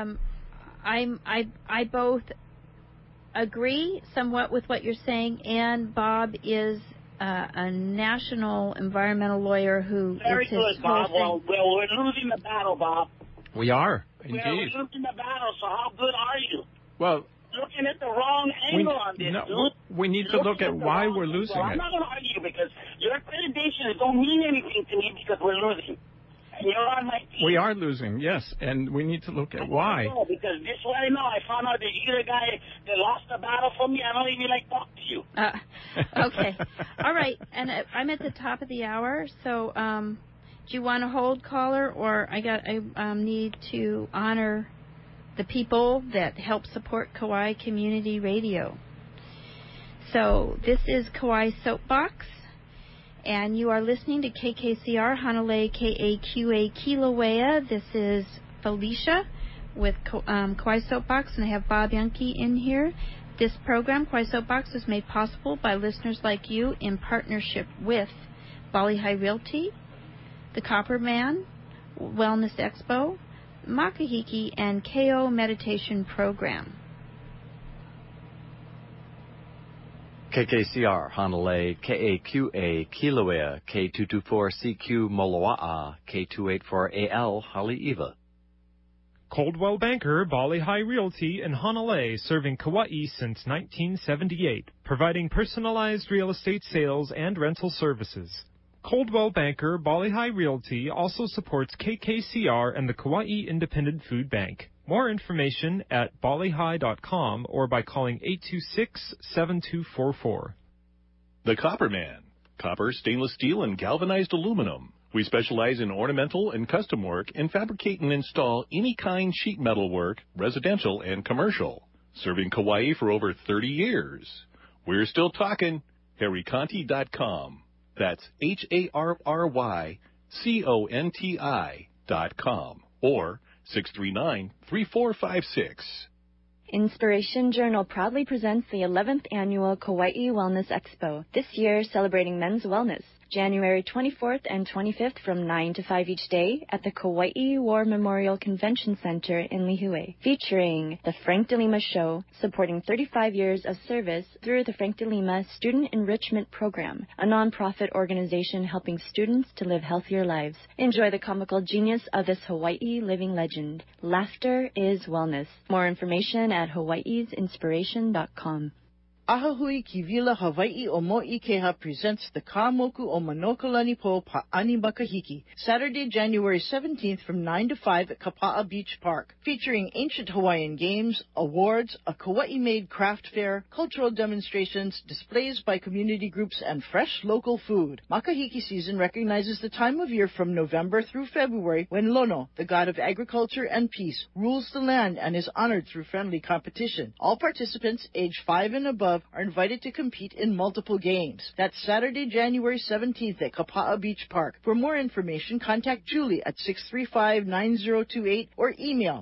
I both agree somewhat with what you're saying, and Bob is a national environmental lawyer who very good, Bob. Well, we're losing the battle, Bob. We are, indeed. We're losing the battle, so how good are you? Well, looking at the wrong angle on this, dude. We need to look at why we're losing it. I'm not going to argue because your accreditations don't mean anything to me because we're losing. And you're on my team. We are losing, yes, and we need to look at why. Because this way I know. I found out that you're the guy that lost the battle for me. I don't even like talk to you. Okay. All right. And I'm at the top of the hour, so do you want to hold, caller, or I need to honor the people that help support Kauai Community Radio. So this is Kauai Soapbox, and you are listening to KKCR Hanalei KAQA Kilauea. This is Felicia with Kauai Soapbox, and I have Bob Yankee in here. This program, Kauai Soapbox, is made possible by listeners like you in partnership with Bali High Realty, the Copper Man, Wellness Expo, Makahiki, and KO Meditation Program. KKCR, Hanalei, KAQA, Kilauea, K224CQ, Moloa'a, K284AL, Haleiwa. Coldwell Banker, Bali High Realty in Hanalei, serving Kauai since 1978, providing personalized real estate sales and rental services. Coldwell Banker, Bali High Realty also supports KKCR and the Kauai Independent Food Bank. More information at balihigh.com or by calling 826-7244. The Copper Man. Copper, stainless steel, and galvanized aluminum. We specialize in ornamental and custom work and fabricate and install any kind sheet metal work, residential and commercial. Serving Kauai for over 30 years. We're still talking. HarryConti.com. That's HarryConti.com or 639-3456. Inspiration Journal proudly presents the 11th Annual Kauai Wellness Expo, this year celebrating men's wellness. January 24th and 25th from 9 to 5 each day at the Kauai War Memorial Convention Center in Lihue, featuring the Frank DeLima Show, supporting 35 years of service through the Frank DeLima Student Enrichment Program, a nonprofit organization helping students to live healthier lives. Enjoy the comical genius of this Hawaii living legend. Laughter is wellness. More information at hawaiisinspiration.com. Ahahui Kivila Hawaii o Mo'ikeha presents the Kamoku o Manokalani Po Pa'ani Makahiki, Saturday, January 17th from 9 to 5 at Kapa'a Beach Park, featuring ancient Hawaiian games, awards, a Kauai-made craft fair, cultural demonstrations, displays by community groups, and fresh local food. Makahiki season recognizes the time of year from November through February when Lono, the god of agriculture and peace, rules the land and is honored through friendly competition. All participants age 5 and above are invited to compete in multiple games. That's Saturday, January 17th at Kapa'a Beach Park. For more information, contact Julie at 635-9028 or email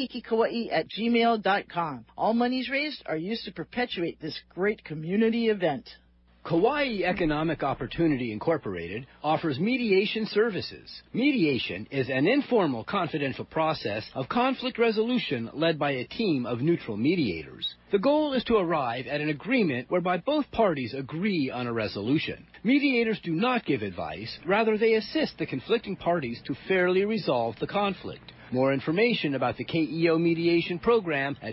makahikikauai@gmail.com. All monies raised are used to perpetuate this great community event. Kauai Economic Opportunity Incorporated offers mediation services. Mediation is an informal, confidential process of conflict resolution led by a team of neutral mediators. The goal is to arrive at an agreement whereby both parties agree on a resolution. Mediators do not give advice, rather they assist the conflicting parties to fairly resolve the conflict. More information about the KEO mediation program at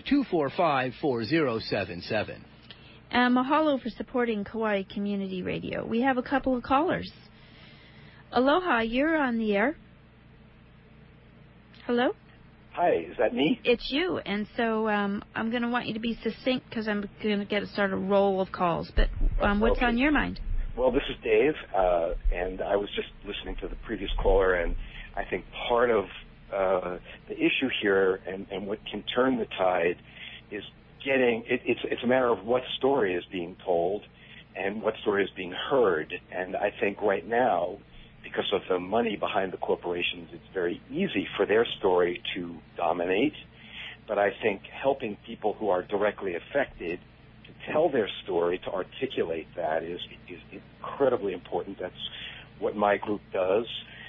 245-4077. Mahalo for supporting Kauai Community Radio. We have a couple of callers. Aloha, you're on the air. Hello? Hi, is that me? It's you, and so I'm going to want you to be succinct because I'm going to start a roll of calls. But what's on your mind? Well, this is Dave, and I was just listening to the previous caller, and I think part of the issue here and what can turn the tide is it's a matter of what story is being told and what story is being heard. And I think right now, because of the money behind the corporations, it's very easy for their story to dominate. But I think helping people who are directly affected to tell their story, to articulate that is incredibly important. That's what my group does.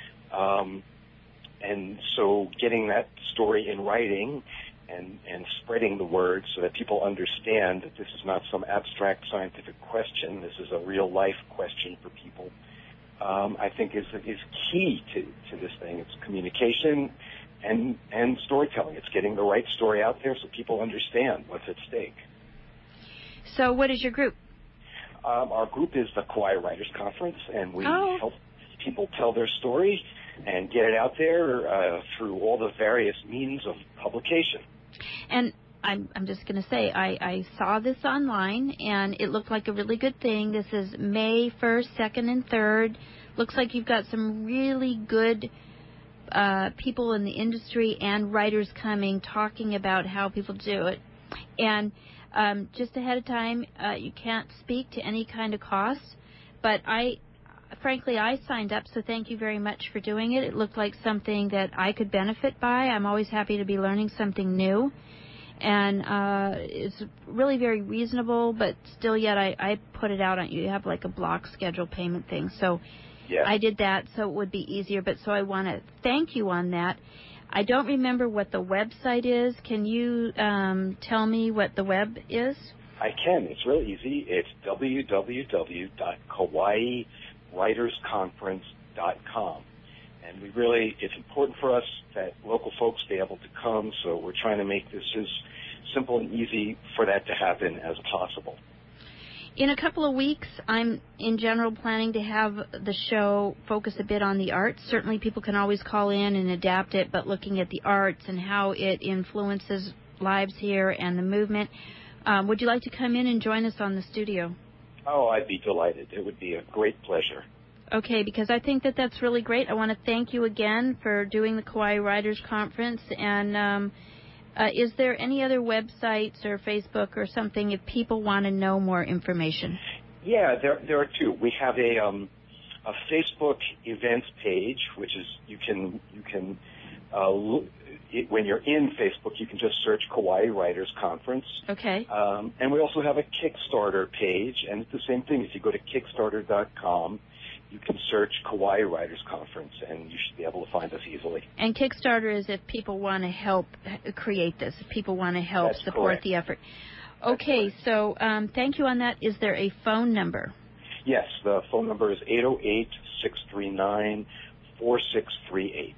And so getting that story in writing and spreading the word so that people understand that this is not some abstract scientific question. This is a real-life question for people, I think is key to this thing. It's communication and storytelling. It's getting the right story out there so people understand what's at stake. So what is your group? Our group is the Kauai Writers Conference, and we help people tell their story and get it out there through all the various means of publication. And I'm just going to say, I saw this online, and it looked like a really good thing. This is May 1st, 2nd, and 3rd. Looks like you've got some really good people in the industry and writers coming, talking about how people do it. And just ahead of time, you can't speak to any kind of cost, but frankly, I signed up, so thank you very much for doing it. It looked like something that I could benefit by. I'm always happy to be learning something new. And it's really very reasonable, but still yet I put it out on you. You have like a block schedule payment thing. So Yes. I did that so it would be easier. But so I want to thank you on that. I don't remember what the website is. Can you tell me what the web is? I can. It's real easy. It's www.KauaiWritersConference.com. And it's important for us that local folks be able to come, so we're trying to make this as simple and easy for that to happen as possible. In a couple of weeks, I'm in general planning to have the show focus a bit on the arts. Certainly people can always call in and adapt it, but looking at the arts and how it influences lives here and the movement. Would you like to come in and join us on the studio? Oh, I'd be delighted. It would be a great pleasure. Okay, because I think that that's really great. I want to thank you again for doing the Kauai Writers Conference. And is there any other websites or Facebook or something if people want to know more information? Yeah, there are two. We have a Facebook events page, which is you can when you're in Facebook, you can just search Kauai Writers Conference. Okay. And we also have a Kickstarter page, and it's the same thing. If you go to Kickstarter.com, you can search Kauai Writers Conference, and you should be able to find us easily. And Kickstarter is if people want to help create this, if people want to help That's support correct. the effort. Okay, so thank you on that. Is there a phone number? Yes, the phone number is 808-639-4638.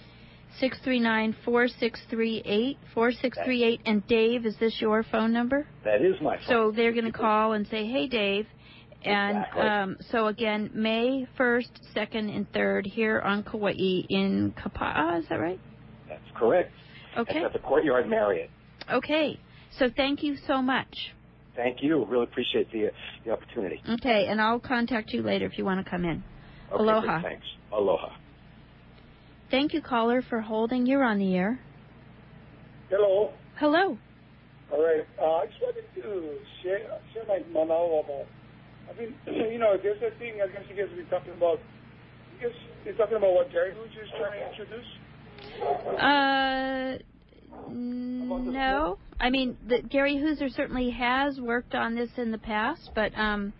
639-4638, and Dave, is this your phone number? That is my phone. So they're going to call and say, hey, Dave. And Exactly. so, again, May 1st, 2nd, and 3rd here on Kauai in Kapa'a, is that right? That's correct. Okay. It's at the Courtyard Marriott. Okay. So thank you so much. Thank you. Really appreciate the opportunity. Okay, and I'll contact you later if you want to come in. Okay, Aloha. great, thanks. Aloha. Thank you, caller, for holding. You're on the air. Hello. Hello. All right. I just wanted to share my manao about. I mean, there's a thing I guess you guys have been talking about. I guess you're talking about what Gary Hooch is trying to introduce? No. I mean, Gary Hooser certainly has worked on this in the past, but,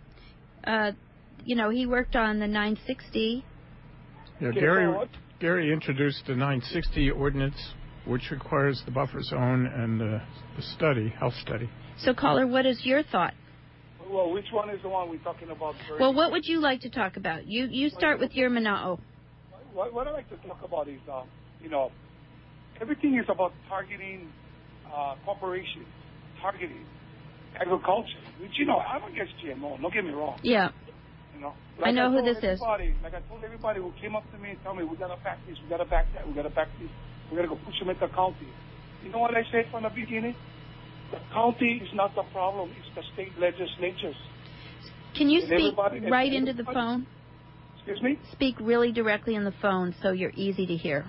he worked on the 960. Yeah, Gary introduced the 960 ordinance, which requires the buffer zone and the health study. So, caller, what is your thought? Well, which one is the one we're talking about first? Well, what would you like to talk about? You start with your mana'o. What I like to talk about is, everything is about targeting corporations, targeting agriculture, which, I'm against GMO, don't get me wrong. Yeah. Like I know who this is. Like I told everybody who came up to me and told me, we got to back this, we got to back that, we got to back this, we got to go push them into the county. You know what I said from the beginning? The county is not the problem, it's the state legislatures. Can you speak right into the phone? Excuse me? Speak really directly in the phone so you're easy to hear.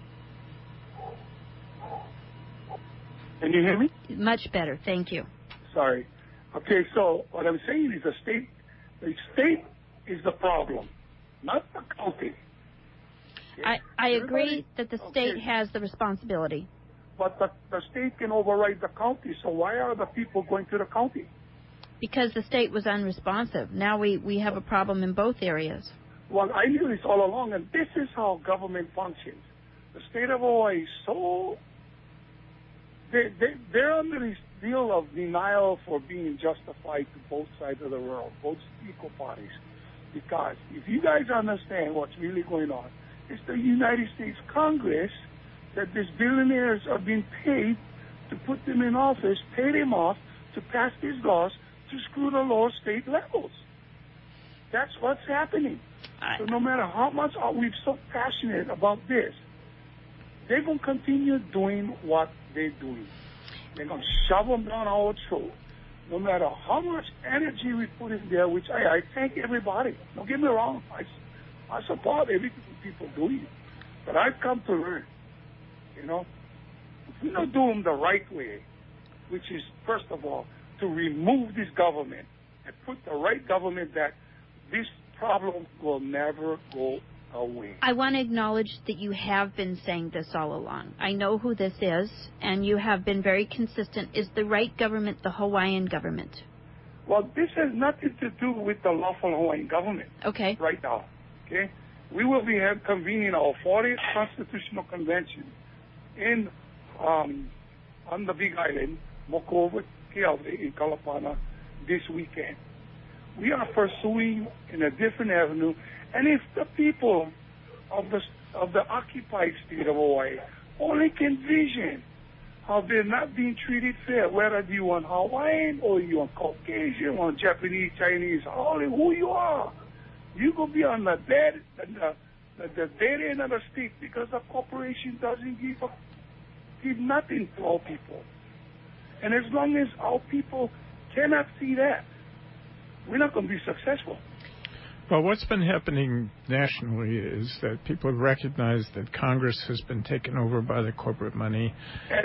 Can you hear me? Much better, thank you. Sorry. Okay, so what I'm saying is the state is the problem, not the county. I agree that the state has the responsibility. But the state can override the county, so why are the people going to the county? Because the state was unresponsive. Now we have a problem in both areas. Well, I knew this all along, and this is how government functions. The state of Hawaii is so... They're under this deal of denial for being justified to both sides of the world, both equal parties. Because if you guys understand what's really going on, it's the United States Congress that these billionaires are being paid to put them in office, pay them off to pass these laws to screw the lower state levels. That's what's happening. So no matter how much we're so passionate about this, they're going to continue doing what they're doing. They're going to shove them down our throat. No matter how much energy we put in there, which I thank everybody. Don't get me wrong. I support everything people doing. But I've come to learn, if we don't do them the right way, which is, first of all, to remove this government and put the right government, that this problem will never go away. I want to acknowledge that you have been saying this all along. I know who this is, and you have been very consistent. Is the right government the Hawaiian government? Well, this has nothing to do with the lawful Hawaiian government. Okay. Right now, okay? We will be convening our 40th Constitutional Convention on the Big Island, Mokoova, Keawe, in Kalapana, this weekend. We are pursuing in a different avenue, and if the people of the occupied state of Hawaii only can vision how they're not being treated fair, whether you want Hawaiian or you want Caucasian or Japanese, Chinese, who you are, you could be on the dead end of the state because the corporation doesn't give nothing to our people. And as long as our people cannot see that, we're not going to be successful. Well, what's been happening nationally is that people have recognized that Congress has been taken over by the corporate money.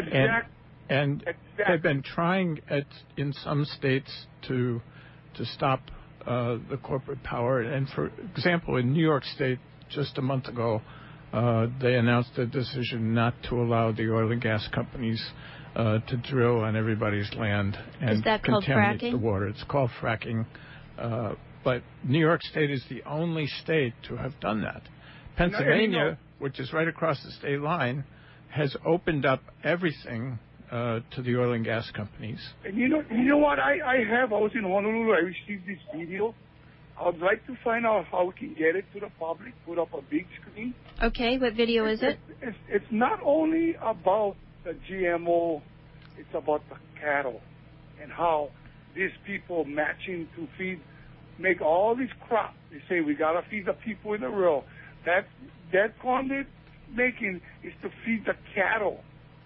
And they've been trying in some states to stop the corporate power. And for example, in New York State, just a month ago, they announced a decision not to allow the oil and gas companies to drill on everybody's land and contaminate the water. It's called fracking. But New York State is the only state to have done that. Pennsylvania, which is right across the state line, has opened up everything to the oil and gas companies. And you know what I was in Honolulu. I received this video. I would like to find out how we can get it to the public, put up a big screen. Okay, what video is it? It's not only about the GMO, it's about the cattle and how these people matching to make all these crops. They say we got to feed the people in the world. That corn they're making is to feed the cattle.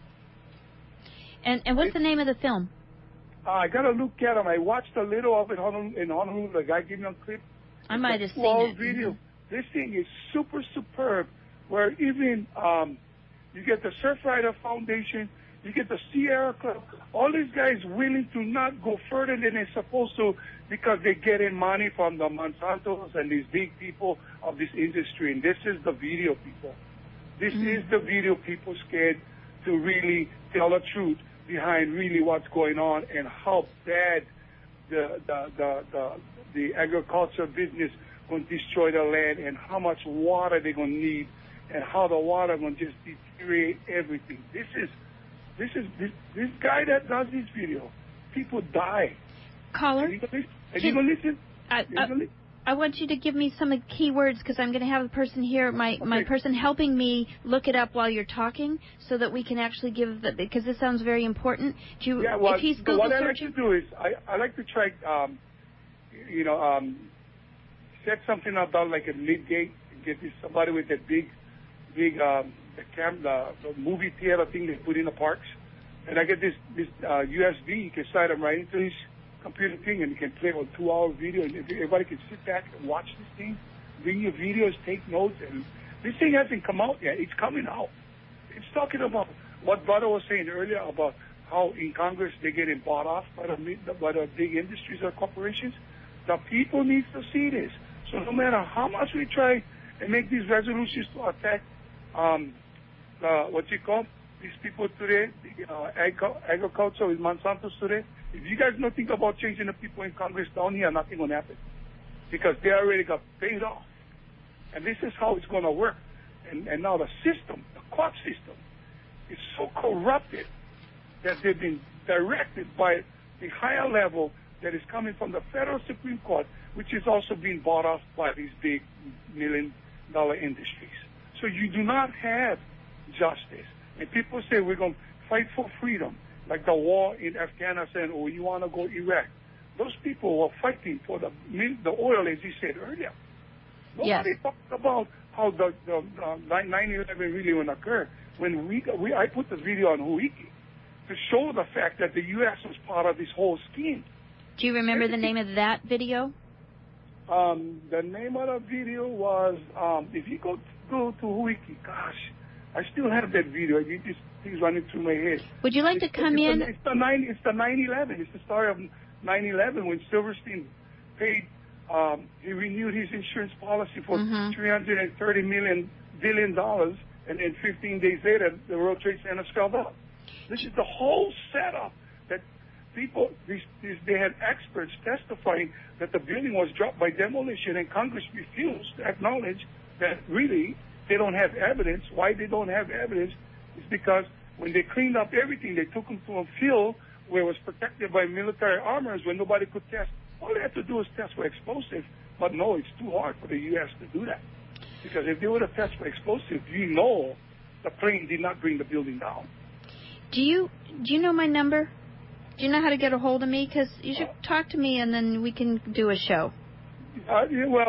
And what's the name of the film? I got to look at them. I watched a little of it in Honolulu. The guy gave me a clip. I might have seen it. Video. Mm-hmm. This thing is super superb, where even you get the Surfrider Foundation, you get the Sierra Club, all these guys willing to not go further than they're supposed to because they're getting money from the Monsantos and these big people of this industry. And this is the video, people. This is the video people scared to really tell the truth behind really what's going on and how bad the agriculture business going to destroy the land and how much water they're going to need and how the water going to just deteriorate everything. This guy that does this video, people die. Caller? Are you going to listen? I want you to give me some key words because I'm going to have a person here, my person helping me look it up while you're talking so that we can actually give because this sounds very important. If he's Google what I like searching? to do is I like to try, set something up down like a midgate and get somebody with that big the movie theater thing they put in the parks. And I get this USB, you can slide them right into his computer thing and you can play a 2-hour video and everybody can sit back and watch this thing, bring your videos, take notes. And this thing hasn't come out yet. It's coming out. It's talking about what Brother was saying earlier about how in Congress they're getting bought off by the big industries or corporations. The people need to see this. So no matter how much we try and make these resolutions to attack these people today, agriculture with Monsanto today, if you guys don't think about changing the people in Congress down here, nothing will happen. Because they already got paid off. And this is how it's going to work. And now the system, the court system, is so corrupted that they've been directed by the higher level that is coming from the federal Supreme Court, which is also being bought off by these big million-dollar industries. So you do not have justice. And people say we're going to fight for freedom, like the war in Afghanistan, or you want to go Iraq. Those people were fighting for the oil, as you said earlier. Nobody talked about how the 9/11 really would occur. When I put the video on Huiki to show the fact that the U.S. was part of this whole scheme. Do you remember the name of that video? The name of the video was, if you go to Huiki, gosh, I still have that video. These things running through my head. Would you like to come in? It's the 9/11. It's the story of 9/11 when Silverstein paid he renewed his insurance policy for $330 billion, and then 15 days later, the World Trade Center fell out. This is the whole setup that people, they had experts testifying that the building was dropped by demolition, and Congress refused to acknowledge that really they don't have evidence. Why they don't have evidence is because when they cleaned up everything, they took them to a field where it was protected by military armors where nobody could test. All they had to do was test for explosives, but no, it's too hard for the U.S. to do that. Because if they were to test for explosives, the plane did not bring the building down. Do you know my number? Do you know how to get a hold of me? Because you should talk to me, and then we can do a show. I'm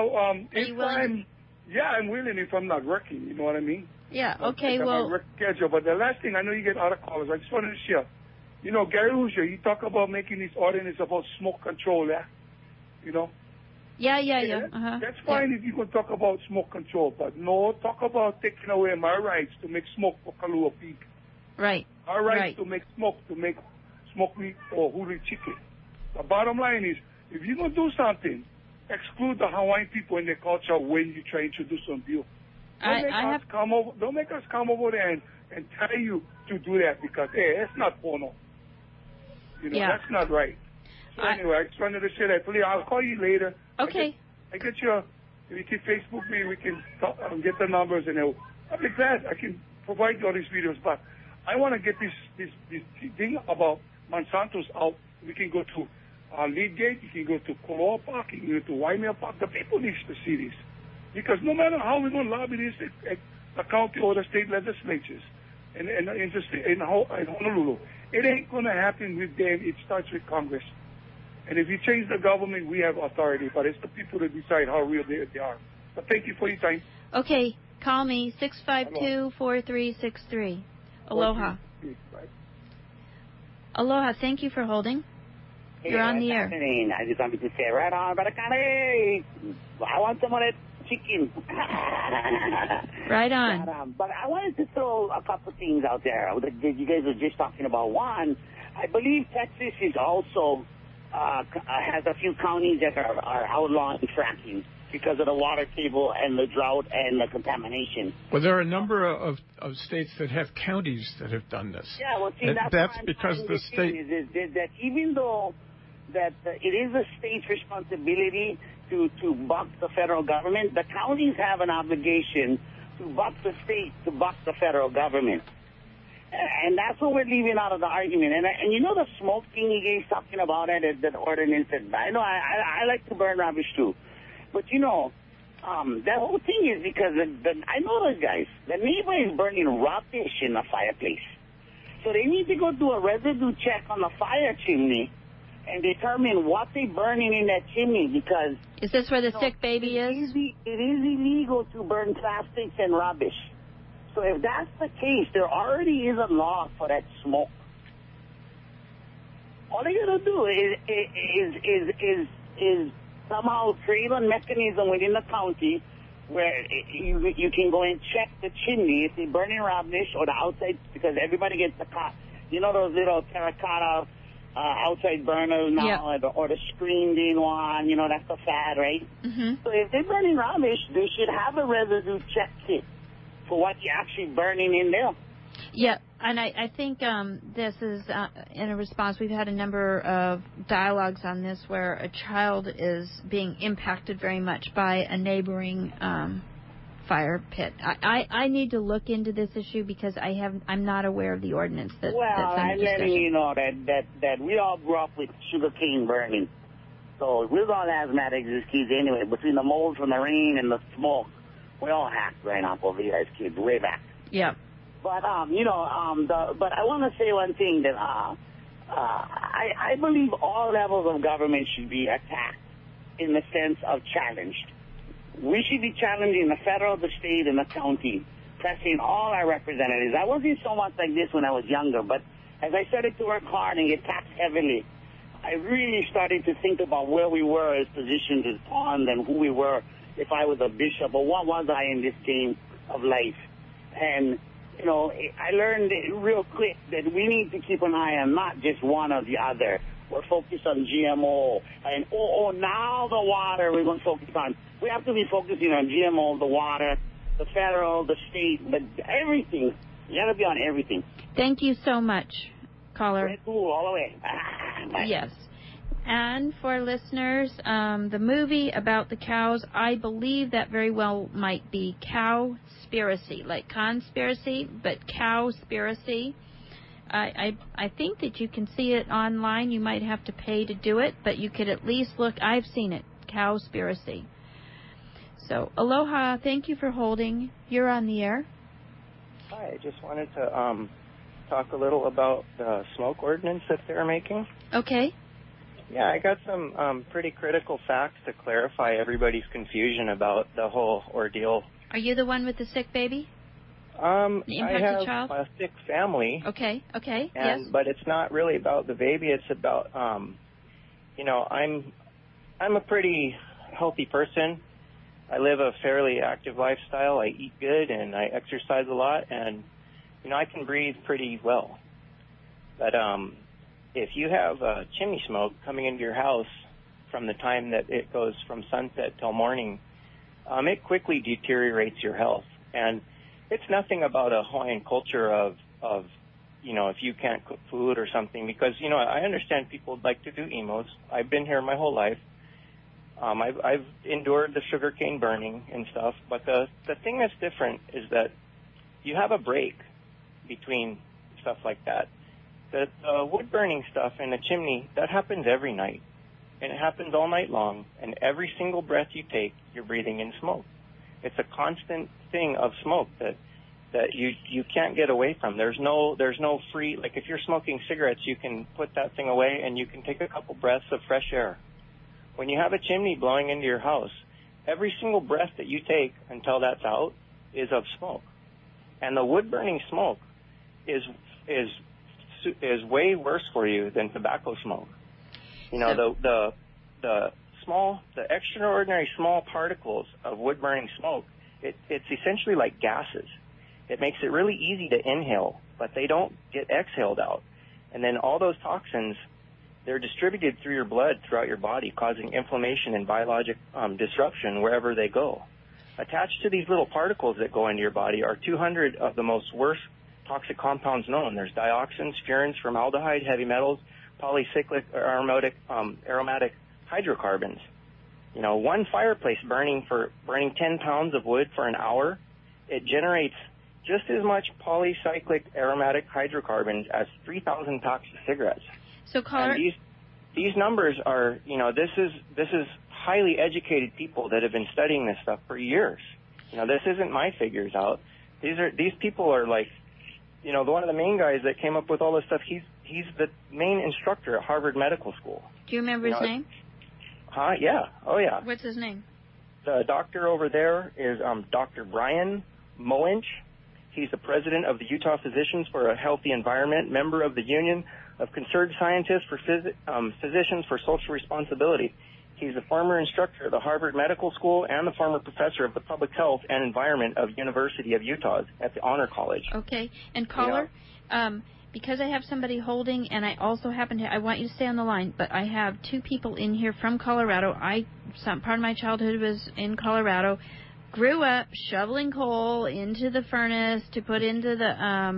willing if I'm not working. You know what I mean? Yeah. Okay. Well. Work schedule. But the last thing, I know you get other callers. I just wanted to share. You know, Gary Hoosier, you talk about making this ordinance about smoke control. Yeah. You know. Yeah. Uh-huh. That's fine if you can talk about smoke control, but no, talk about taking away my rights to make smoke for Kalua Peak. Right. Our rights to make smoke meat or huri chicken. The bottom line is, if you're going to do something, exclude the Hawaiian people and their culture when you try to introduce some deal. Don't make us come over there and tell you to do that because, hey, that's not porno. You know, that's not right. So anyway, I just wanted to say that. Please, I'll call you later. Okay. I get your, if you can Facebook me, we can talk, get the numbers, and I'll be glad I can provide you all these videos. But I want to get this thing about Monsanto's out. We can go to Leadgate, you can go to Koloa Park, you can go to Waimea Park. The people need to see this. Because no matter how we're going to lobby this at the county or the state legislatures in Honolulu, it ain't going to happen with them. It starts with Congress. And if you change the government, we have authority. But it's the people that decide how real they are. But thank you for your time. Okay. Call me, 652-4363. Aloha. Aloha. Thank you for holding. You're on the air. I just wanted to say, right on, Barakane. I want some of that chicken. Right on. But I wanted to throw a couple things out there that you guys were just talking about. One, I believe Texas is also has a few counties that are outlawing fracking because of the water table and the drought and the contamination. Well, there are a number of states that have counties that have done this. Yeah, well, see, that's because the state is that even though that it is a state's responsibility to buck the federal government, the counties have an obligation to buck the state, to buck the federal government. And that's what we're leaving out of the argument. And you know the smoke thing you guys talking about, that ordinance. I know I like to burn rubbish too. But you know, that whole thing is because I know those guys. The neighbor is burning rubbish in the fireplace. So they need to go do a residue check on the fire chimney and determine what they're burning in that chimney because... Is this where the sick baby is? It is illegal to burn plastics and rubbish. So if that's the case, there already is a law for that smoke. All they got to do is somehow create a mechanism within the county where you can go and check the chimney if they're burning rubbish or the outside, because everybody gets the you know those little terracotta outside burners now, or the screened-in one, you know, that's the fad, right? Mm-hmm. So if they're burning rubbish, they should have a residue check kit for what you're actually burning in there. Yeah, and I think this is in a response. We've had a number of dialogues on this where a child is being impacted very much by a neighboring fire pit. I need to look into this issue because I'm not aware of the ordinance that's I'm letting you know that we all grew up with sugarcane burning. So we're all asthmatics as kids anyway. Between the mold from the rain and the smoke, we all hacked right up over here as kids way back. Yeah. But but I want to say one thing that I believe all levels of government should be attacked in the sense of challenged. We should be challenging the federal, the state, and the county, pressing all our representatives. I wasn't so much like this when I was younger, but as I started to work hard and get taxed heavily, I really started to think about where we were as positioned as pawns and who we were if I was a bishop, or what was I in this game of life. And, you know, I learned real quick that we need to keep an eye on not just one or the other. we're focused on GMO. And, now the water we're going to focus on. We have to be focusing on GMO, the water, the federal, the state, but everything. You got to be on everything. Thank you so much, caller. Red Bull all the way. Bye. Yes. And for listeners, the movie about the cows, I believe that very well might be Cowspiracy, like conspiracy, but Cowspiracy. I think that you can see it online. You might have to pay to do it, but you could at least look. I've seen it, Cowspiracy. So, aloha. Thank you for holding. You're on the air. Hi. I just wanted to talk a little about the smoke ordinance that they're making. Okay. Yeah, I got some pretty critical facts to clarify everybody's confusion about the whole ordeal. Are you the one with the sick baby? I have child? a sick family. Okay, yes. But it's not really about the baby. It's about, I'm a pretty healthy person. I live a fairly active lifestyle. I eat good and I exercise a lot, and I can breathe pretty well. But if you have chimney smoke coming into your house from the time that it goes from sunset till morning, it quickly deteriorates your health. And it's nothing about a Hawaiian culture of if you can't cook food or something, because I understand people like to do emos. I've been here my whole life. I've endured the sugarcane burning and stuff, but the thing that's different is that you have a break between stuff like that. The wood burning stuff in the chimney, that happens every night, and it happens all night long, and every single breath you take, you're breathing in smoke. It's a constant thing of smoke that you can't get away from. There's no free, like if you're smoking cigarettes, you can put that thing away and you can take a couple breaths of fresh air. When you have a chimney blowing into your house, every single breath that you take until that's out is of smoke. And the wood burning smoke is way worse for you than tobacco smoke. The extraordinary small particles of wood burning smoke, it's essentially like gases. It makes it really easy to inhale, but they don't get exhaled out. And then all those toxins, they're distributed through your blood throughout your body, causing inflammation and biologic disruption wherever they go. Attached to these little particles that go into your body are 200 of the most worst toxic compounds known. There's dioxins, furans, formaldehyde, heavy metals, polycyclic or aromatic hydrocarbons. One fireplace burning 10 pounds of wood for an hour, it generates just as much polycyclic aromatic hydrocarbons as 3,000 packs of cigarettes. So, caller, and these numbers are, this is highly educated people that have been studying this stuff for years. This isn't my figures out. These people are like, one of the main guys that came up with all this stuff. He's the main instructor at Harvard Medical School. Do you remember his name? Yeah. Oh, yeah. What's his name? The doctor over there is Dr. Brian Moench. He's the president of the Utah Physicians for a Healthy Environment, member of the Union of Concerned Scientists for Physicians for Social Responsibility. He's a former instructor at the Harvard Medical School and the former professor of the Public Health and Environment of University of Utah at the Honor College. Okay. And caller, because I have somebody holding, and I also I want you to stay on the line, but I have two people in here from Colorado. Part of my childhood was in Colorado. Grew up shoveling coal into the furnace to put into the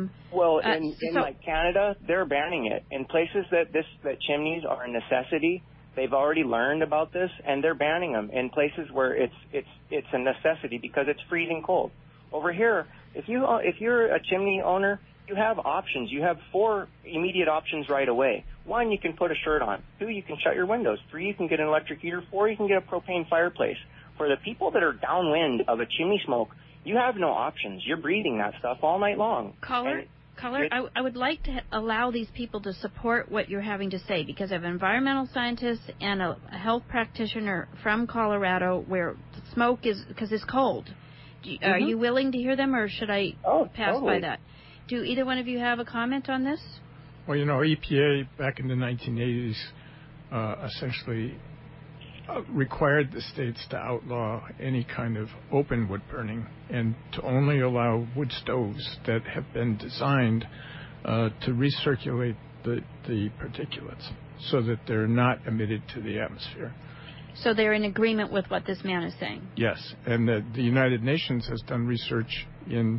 in like Canada, they're banning it. In places that chimneys are a necessity, they've already learned about this and they're banning them. In places where it's a necessity because it's freezing cold. Over here, if you're a chimney owner, you have options. You have 4 immediate options right away. 1, you can put a shirt on. 2, you can shut your windows. 3, you can get an electric heater. 4, you can get a propane fireplace. For the people that are downwind of a chimney smoke, you have no options. You're breathing that stuff all night long. Caller, I would like to allow these people to support what you're having to say, because I have an environmental scientist and a health practitioner from Colorado where smoke is, because it's cold. Are you willing to hear them, or should I pass by that? Do either one of you have a comment on this? Well, EPA back in the 1980s essentially required the states to outlaw any kind of open wood burning and to only allow wood stoves that have been designed to recirculate the particulates. so that they're not emitted to the atmosphere. So they're in agreement with what this man is saying? Yes, and the United Nations has done research in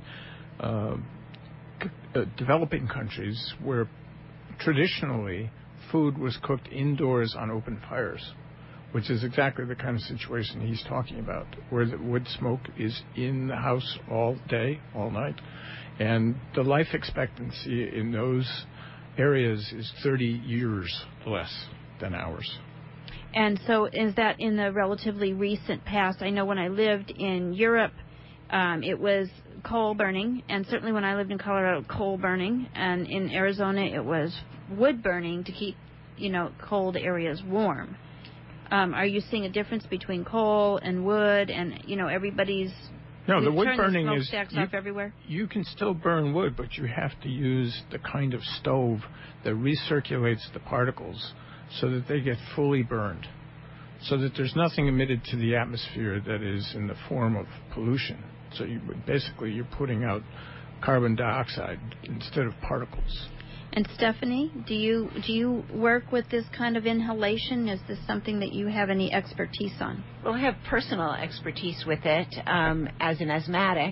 developing countries where traditionally food was cooked indoors on open fires, which is exactly the kind of situation he's talking about, where the wood smoke is in the house all day, all night, and the life expectancy in those areas is 30 years less than ours. And so is that in the relatively recent past? I know when I lived in Europe, it was coal burning, and certainly when I lived in Colorado, coal burning, and in Arizona it was wood burning to keep, cold areas warm. Are you seeing a difference between coal and wood, and everybody's the wood burning the is smokestacks off everywhere? You can still burn wood, but you have to use the kind of stove that recirculates the particles so that they get fully burned, so that there's nothing emitted to the atmosphere that is in the form of pollution. So you're putting out carbon dioxide instead of particles. And Stephanie, do you work with this kind of inhalation? Is this something that you have any expertise on? Well, I have personal expertise with it as an asthmatic.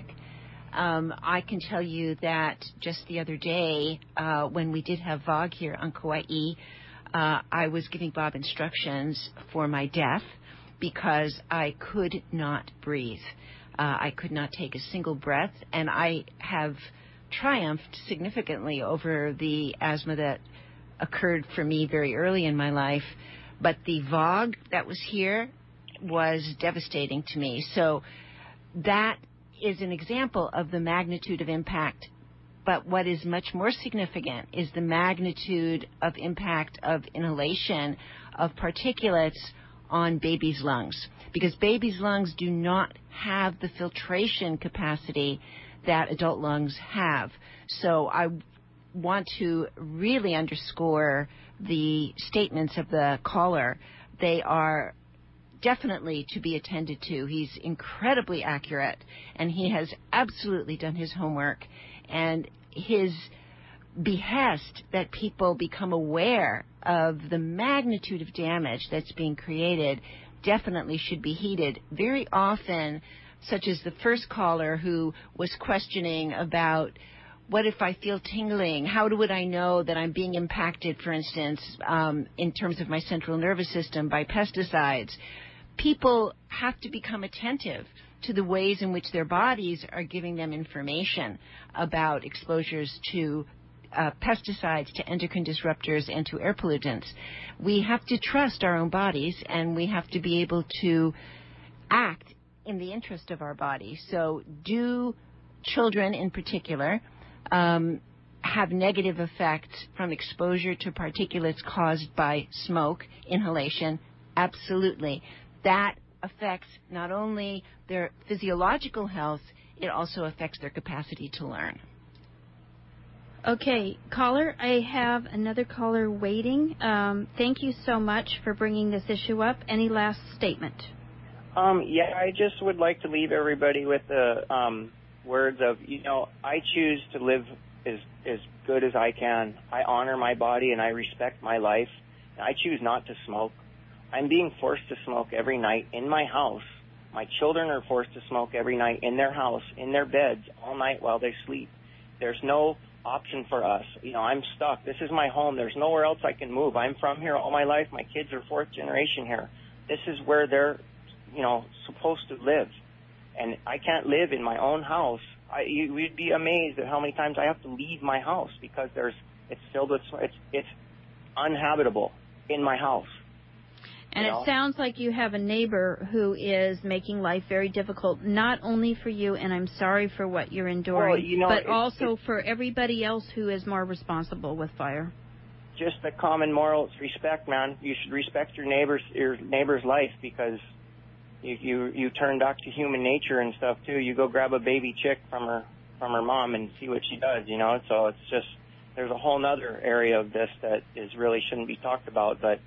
I can tell you that just the other day, when we did have VOG here on Kauai, I was giving Bob instructions for my death because I could not breathe. I could not take a single breath, and I have triumphed significantly over the asthma that occurred for me very early in my life. But the VOG that was here was devastating to me. So that is an example of the magnitude of impact. But what is much more significant is the magnitude of impact of inhalation of particulates on babies' lungs, because babies' lungs do not have the filtration capacity that adult lungs have. So I want to really underscore the statements of the caller. They are definitely to be attended to. He's incredibly accurate, and he has absolutely done his homework. And his behest that people become aware of the magnitude of damage that's being created definitely should be heeded. Very often, such as the first caller who was questioning about, what if I feel tingling? How would I know that I'm being impacted, for instance, in terms of my central nervous system by pesticides? People have to become attentive to the ways in which their bodies are giving them information about exposures to pesticides, to endocrine disruptors, and to air pollutants. We have to trust our own bodies, and we have to be able to act in the interest of our body. So do children in particular have negative effects from exposure to particulates caused by smoke, inhalation? Absolutely. That affects not only their physiological health, it also affects their capacity to learn. Okay, caller, I have another caller waiting. Thank you so much for bringing this issue up. Any last statement? Yeah, I just would like to leave everybody with the words of, I choose to live as good as I can. I honor my body and I respect my life. I choose not to smoke. I'm being forced to smoke every night in my house. My children are forced to smoke every night in their house, in their beds, all night while they sleep. There's no option for us. I'm stuck. This is my home. There's nowhere else I can move. I'm from here all my life. My kids are fourth generation here. This is where they're, supposed to live. And I can't live in my own house. You'd be amazed at how many times I have to leave my house because it's filled with, it's uninhabitable in my house. And it sounds like you have a neighbor who is making life very difficult, not only for you, and I'm sorry for what you're enduring, but also for everybody else who is more responsible with fire. Just the common moral respect, man. You should respect your neighbor's life, because you turn back to human nature and stuff too. You go grab a baby chick from her mom and see what she does, So it's just, there's a whole other area of this that really shouldn't be talked about, but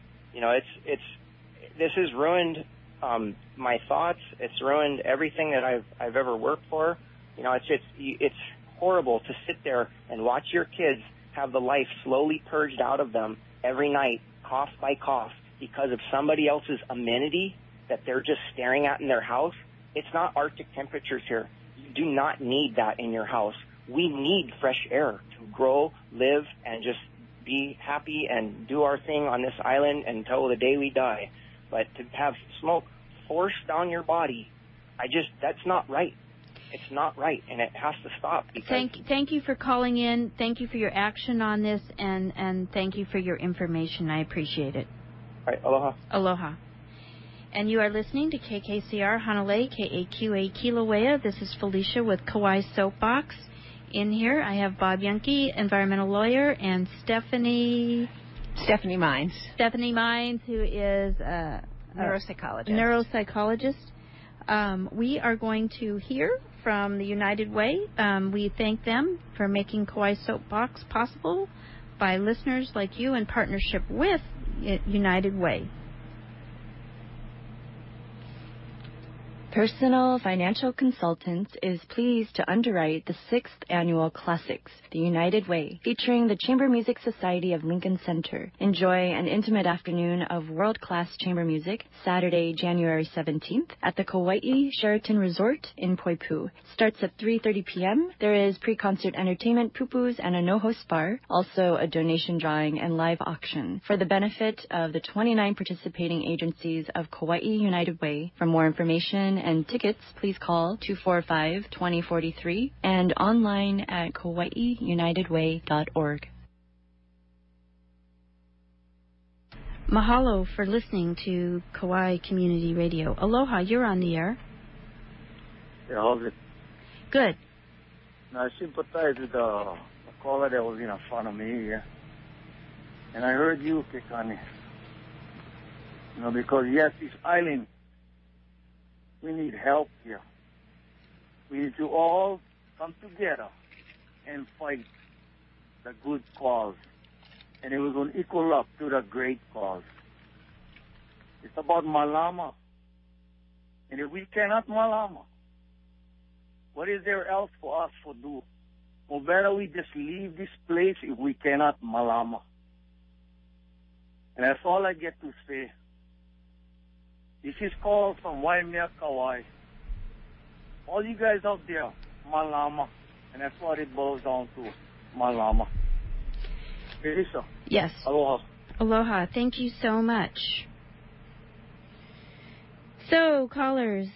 this has ruined my thoughts. It's ruined everything that I've ever worked for. It's horrible to sit there and watch your kids have the life slowly purged out of them every night cough by cough because of somebody else's amenity that they're just staring at in their house. It's not Arctic temperatures here. You do not need that in your house. We need fresh air to grow, live, and just be happy and do our thing on this island until the day we die. But to have smoke forced down your body, that's not right. It's not right, and it has to stop. Thank you for calling in. Thank you for your action on this, and thank you for your information. I appreciate it. All right, aloha. Aloha. And you are listening to KKCR Hanalei, KAQA Kilauea. This is Felicia with Kauai Soapbox. In here, I have Bob Yunke, environmental lawyer, and Stephanie Mines. Stephanie Mines, who is a neuropsychologist. We are going to hear from the United Way. We thank them for making Kauai Soapbox possible by listeners like you in partnership with United Way. Personal Financial Consultants is pleased to underwrite the 6th Annual Classics, The United Way, featuring the Chamber Music Society of Lincoln Center. Enjoy an intimate afternoon of world-class chamber music, Saturday, January 17th, at the Kauai Sheraton Resort in Poipu. Starts at 3:30 p.m. There is pre-concert entertainment, pupus, and a no-host bar, also a donation drawing and live auction for the benefit of the 29 participating agencies of Kauai United Way. For more information and tickets, please call 245-2043 and online at KauaiUnitedWay.org. Mahalo for listening to Kauai Community Radio. Aloha, you're on the air. Yeah, how's it? Good. Now, I sympathize with the caller that was in front of me, yeah. And I heard you, Kekani. Because yes, this island, we need help here. We need to all come together and fight the good cause. And it was going to equal up to the great cause. It's about Malama. And if we cannot Malama, what is there else for us to do? Or better we just leave this place if we cannot Malama. And that's all I get to say. This is called from Waimea, Kauai. All you guys out there, Malama. And that's what it boils down to, Malama. Elisa. Yes. Aloha. Aloha. Thank you so much. So, callers,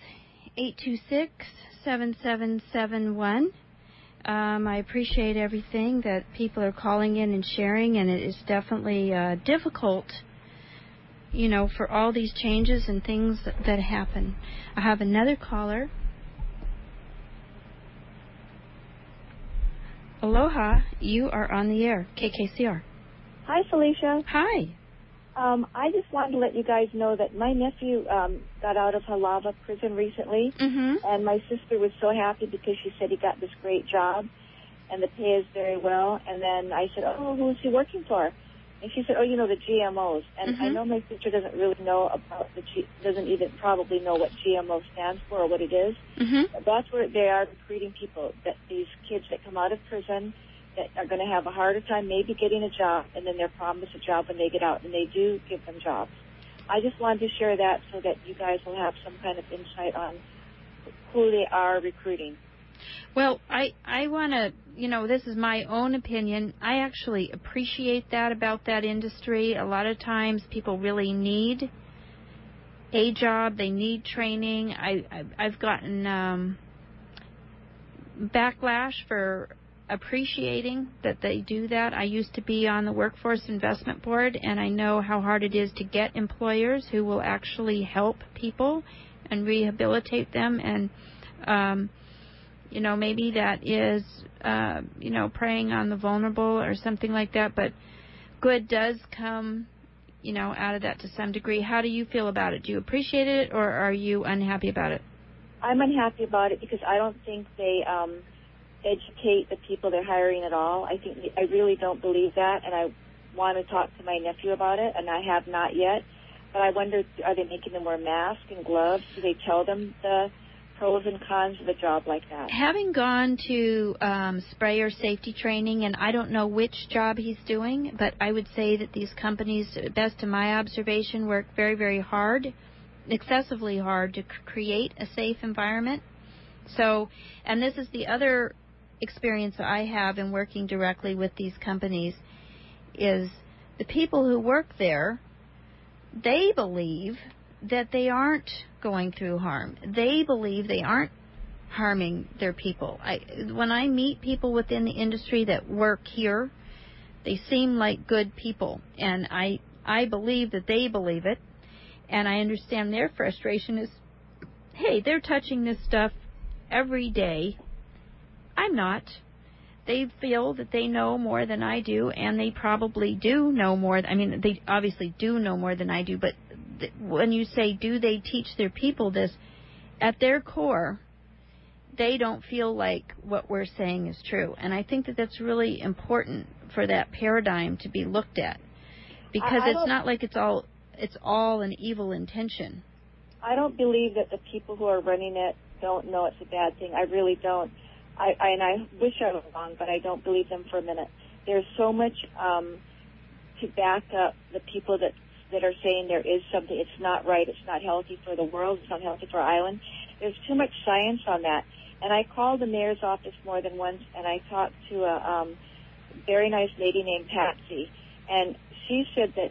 826-7771. I appreciate everything that people are calling in and sharing, and it is definitely difficult, for all these changes and things that happen. I have another caller. Aloha, you are on the air, KKCR. Hi, Felicia. Hi. I just wanted to let you guys know that my nephew got out of Halava prison recently, and my sister was so happy because she said he got this great job, and the pay is very well. And then I said, "Oh, who is he working for?" And she said, "Oh, the GMOs." And I know my sister doesn't really know about doesn't even probably know what GMO stands for or what it is. But that's where they are recruiting people, that these kids that come out of prison that are going to have a harder time maybe getting a job, and then they're promised a job when they get out, and they do give them jobs. I just wanted to share that so that you guys will have some kind of insight on who they are recruiting. Well, I want to, this is my own opinion. I actually appreciate that about that industry. A lot of times people really need a job. They need training. I've gotten backlash for appreciating that they do that. I used to be on the Workforce Investment Board, and I know how hard it is to get employers who will actually help people and rehabilitate them. And, maybe that is, preying on the vulnerable or something like that. But good does come, out of that to some degree. How do you feel about it? Do you appreciate it, or are you unhappy about it? I'm unhappy about it because I don't think they educate the people they're hiring at all. I really don't believe that, and I want to talk to my nephew about it, and I have not yet. But I wonder, are they making them wear masks and gloves? Do they tell them the pros and cons of a job like that. Having gone to sprayer safety training, and I don't know which job he's doing, but I would say that these companies, best to my observation, work very, very hard, excessively hard, to create a safe environment. So, and this is the other experience that I have in working directly with these companies, is the people who work there, they believe that they aren't going through harm. They believe they aren't harming their people. When I meet people within the industry that work here, they seem like good people, and I believe that they believe it, and I understand their frustration is, hey, they're touching this stuff every day. I'm not. They feel that they know more than I do, and they probably do know more. I mean, they obviously do know more than I do, but when you say, do they teach their people this, at their core, they don't feel like what we're saying is true. And I think that that's really important for that paradigm to be looked at, because it's not like it's all an evil intention. I don't believe that the people who are running it don't know it's a bad thing. I really don't. I wish I was wrong, but I don't believe them for a minute. There's so much to back up the people that are saying there is something, it's not right, it's not healthy for the world, it's not healthy for our island. There's too much science on that. And I called the mayor's office more than once, and I talked to a very nice lady named Patsy, and she said that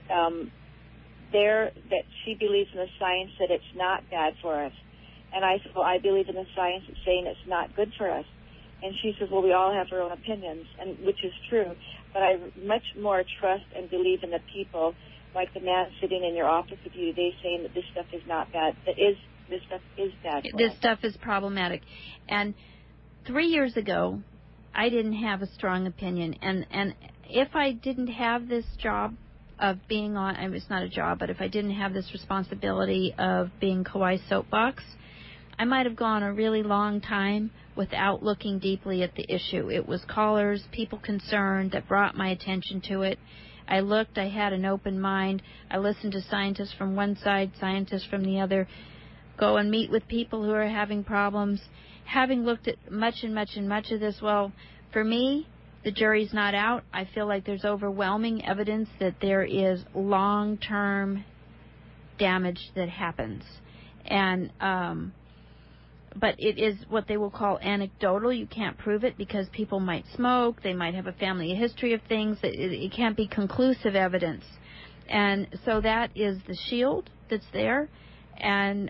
that she believes in the science that it's not bad for us. And I said, well, I believe in the science that's saying it's not good for us. And she says, well, we all have our own opinions, and which is true. But I much more trust and believe in the people, like the man sitting in your office with you today saying that this stuff is not bad. This stuff is bad for This us. stuff is problematic. And 3 years ago, I didn't have a strong opinion. And if I didn't have this job of being on, it's not a job, but if I didn't have this responsibility of being Kauai Soapbox, I might have gone a really long time without looking deeply at the issue. It was callers, people concerned, that brought my attention to it. I looked, I had an open mind. I listened to scientists from one side, scientists from the other, go and meet with people who are having problems. Having looked at much of this, well, for me, the jury's not out. I feel like there's overwhelming evidence that there is long-term damage that happens. And but it is what they will call anecdotal. You can't prove it because people might smoke, they might have a family history of things. It can't be conclusive evidence. And so that is the shield that's there. And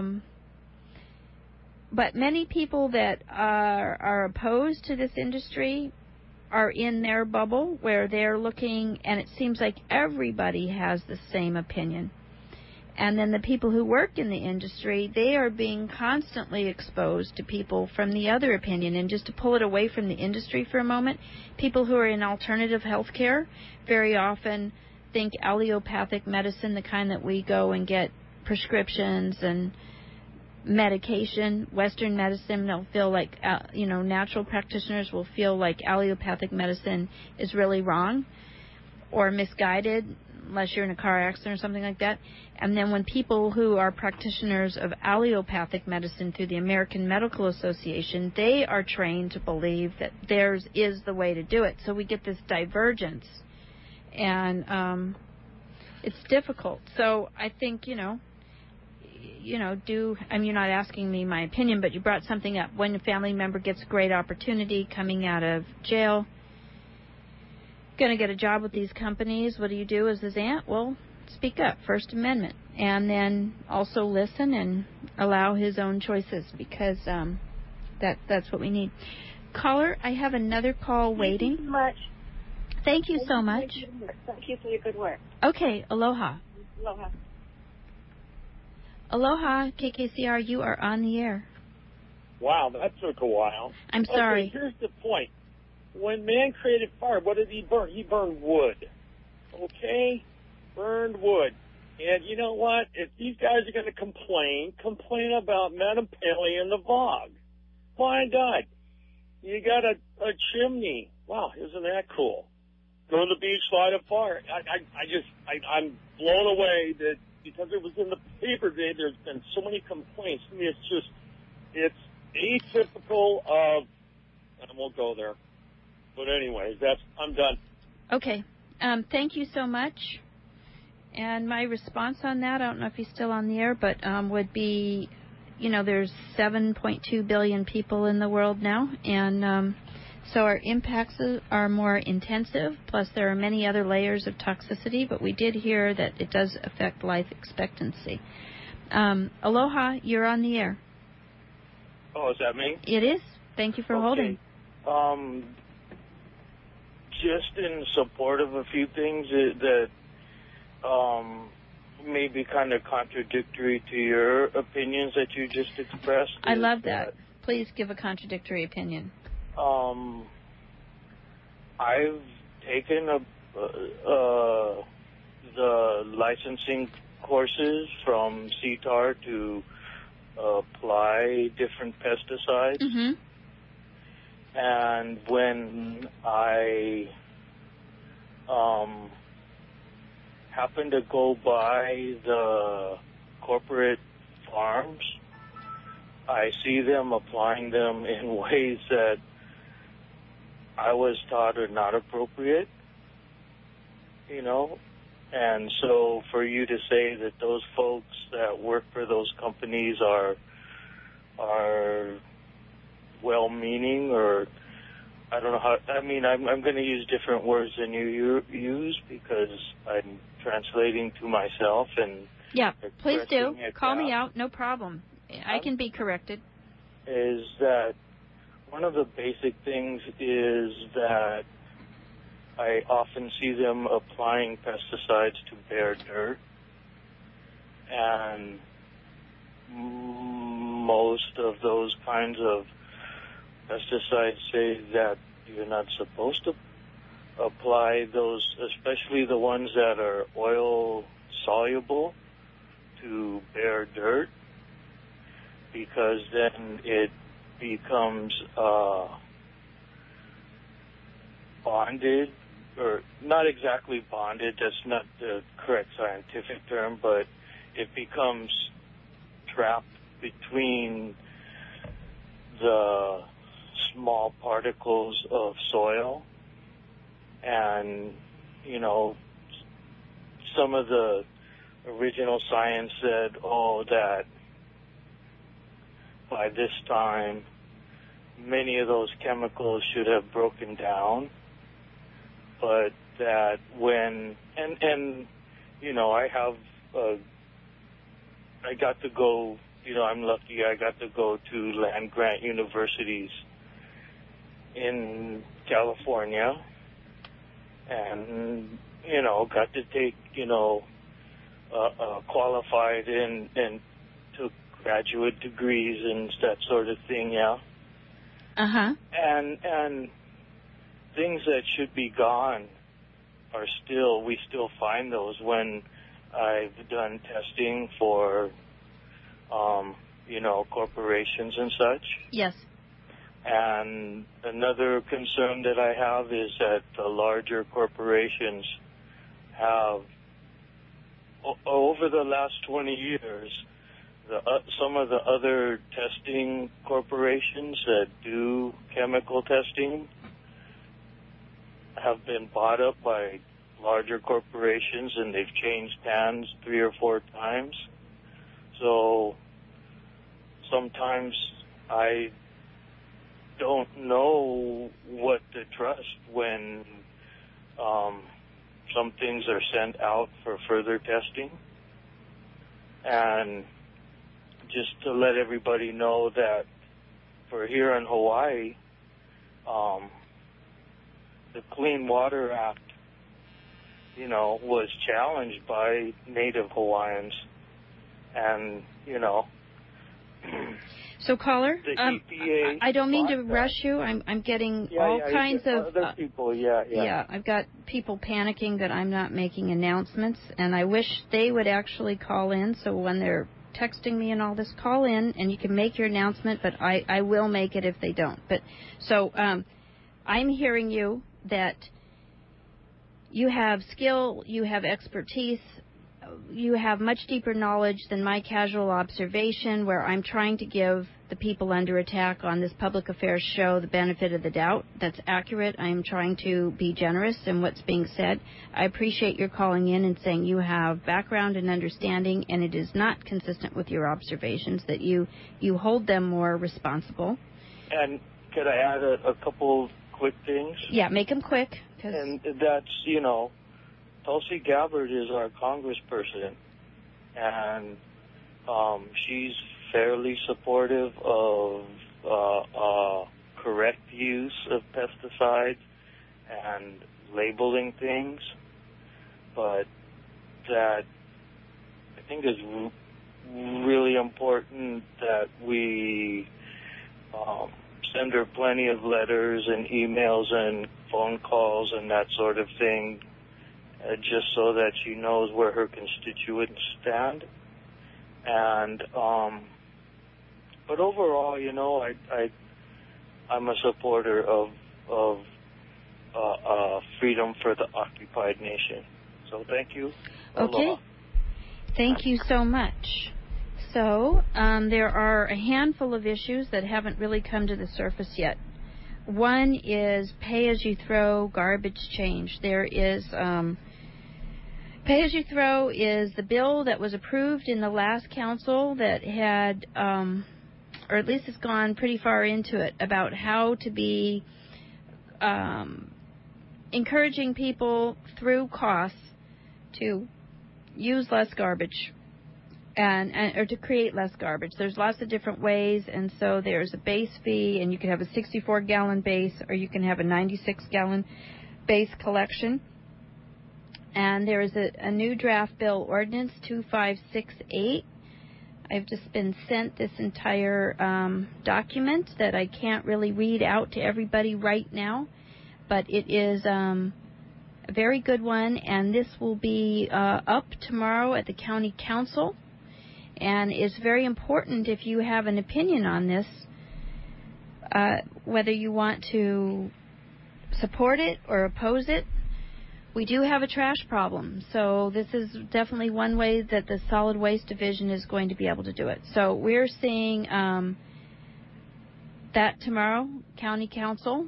but many people that are opposed to this industry are in their bubble where they're looking, and it seems like everybody has the same opinion. And then the people who work in the industry, they are being constantly exposed to people from the other opinion. And just to pull it away from the industry for a moment, people who are in alternative health care very often think allopathic medicine, the kind that we go and get prescriptions and medication, Western medicine, they'll feel like, natural practitioners will feel like allopathic medicine is really wrong or misguided, unless you're in a car accident or something like that. And then when people who are practitioners of allopathic medicine through the American Medical Association, they are trained to believe that theirs is the way to do it. So we get this divergence, and it's difficult. So I think, you're not asking me my opinion, but you brought something up. When a family member gets a great opportunity coming out of jail, going to get a job with these companies, what do you do as his aunt? Well, speak up, First Amendment, and then also listen and allow his own choices, because that's what we need. Caller, I have another call waiting. Thank you so much. Thank you so much. Thank you for your good work. Okay, aloha. Aloha. Aloha, KKCR, you are on the air. Wow, that took a while. I'm sorry. Okay, here's the point. When man created fire, what did he burn? He burned wood. Okay? Burned wood. And you know what? If these guys are going to complain about Madame Paley and the VOG. My God. You got a chimney. Wow, isn't that cool? Go to the beach, light a fire. I'm blown away that because it was in the paper today, there's been so many complaints. I mean, it's just it's atypical of, and we'll go there. But anyways, I'm done. Okay. Thank you so much. And my response on that, I don't know if he's still on the air, but would be, there's 7.2 billion people in the world now, and so our impacts are more intensive, plus there are many other layers of toxicity, but we did hear that it does affect life expectancy. Aloha, you're on the air. Oh, is that me? It is. Thank you for holding. Just in support of a few things that may be kind of contradictory to your opinions that you just expressed. I love that. Please give a contradictory opinion. I've taken the licensing courses from CTAR to apply different pesticides. Mm-hmm. And when I happen to go by the corporate farms, I see them applying them in ways that I was taught are not appropriate, And so for you to say that those folks that work for those companies are well-meaning, or I don't know how, I'm going to use different words than you use because I'm translating to myself and yeah, please do. Call me out, no problem. I can be corrected. Is that one of the basic things is that I often see them applying pesticides to bare dirt, and most of those kinds of pesticides say that you're not supposed to apply those, especially the ones that are oil soluble, to bare dirt, because then it becomes bonded, or not exactly bonded, that's not the correct scientific term, but it becomes trapped between the small particles of soil. And, some of the original science said, that by this time, many of those chemicals should have broken down, but that when, I got to go, I'm lucky I got to go to land-grant universities in California and, got to take, qualified and took graduate degrees and that sort of thing, yeah. Uh-huh. And things that should be gone are we still find those when I've done testing for, corporations and such. Yes. And another concern that I have is that the larger corporations have, over the last 20 years, some of the other testing corporations that do chemical testing have been bought up by larger corporations, and they've changed hands 3 or 4 times. So sometimes I don't know what to trust when some things are sent out for further testing. And just to let everybody know that for here in Hawaii, the Clean Water Act, was challenged by Native Hawaiians. And, So, caller, I don't mean to rush you. I'm getting all kinds of other people. Yeah. I've got people panicking that I'm not making announcements, and I wish they would actually call in. So when they're texting me and all this, call in, and you can make your announcement. But I will make it if they don't. But so I'm hearing you that you have skill, you have expertise. you have much deeper knowledge than my casual observation, where I'm trying to give the people under attack on this public affairs show the benefit of the doubt. That's accurate. I'm trying to be generous in what's being said. I appreciate your calling in and saying you have background and understanding, and it is not consistent with your observations, that you hold them more responsible. And could I add a couple quick things? Yeah, make them quick. And that's, Tulsi Gabbard is our congressperson, and she's fairly supportive of correct use of pesticides and labeling things, but that I think is really important that we send her plenty of letters and emails and phone calls and that sort of thing, just so that she knows where her constituents stand. And but overall, I'm a supporter of freedom for the occupied nation. So thank you. Okay. Aloha. Thank you so much. So there are a handful of issues that haven't really come to the surface yet. One is pay-as-you-throw garbage change. There is pay-as-you-throw is the bill that was approved in the last council that had, or at least has gone pretty far into it, about how to be encouraging people through costs to use less garbage or to create less garbage. There's lots of different ways, and so there's a base fee, and you can have a 64-gallon base, or you can have a 96-gallon base collection. And there is a new draft bill, Ordinance 2568. I've just been sent this entire document that I can't really read out to everybody right now, but it is a very good one, and this will be up tomorrow at the County Council. And it's very important, if you have an opinion on this, whether you want to support it or oppose it. We do have a trash problem, so this is definitely one way that the Solid Waste Division is going to be able to do it. So we're seeing that tomorrow, County Council.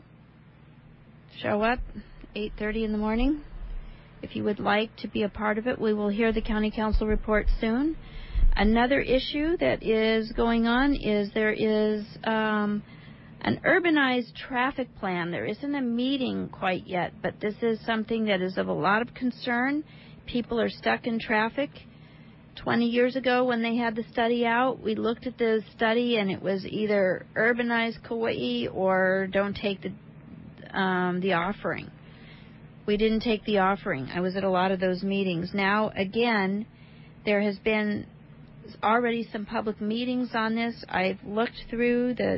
Show up, 8:30 in the morning. If you would like to be a part of it, we will hear the County Council report soon. Another issue that is going on is there is an urbanized traffic plan. There isn't a meeting quite yet, but this is something that is of a lot of concern. People are stuck in traffic. 20 years ago when they had the study out, we looked at the study and it was either urbanize Kauai or don't take the offering. We didn't take the offering. I was at a lot of those meetings. Now, again, there has been already some public meetings on this. I've looked through the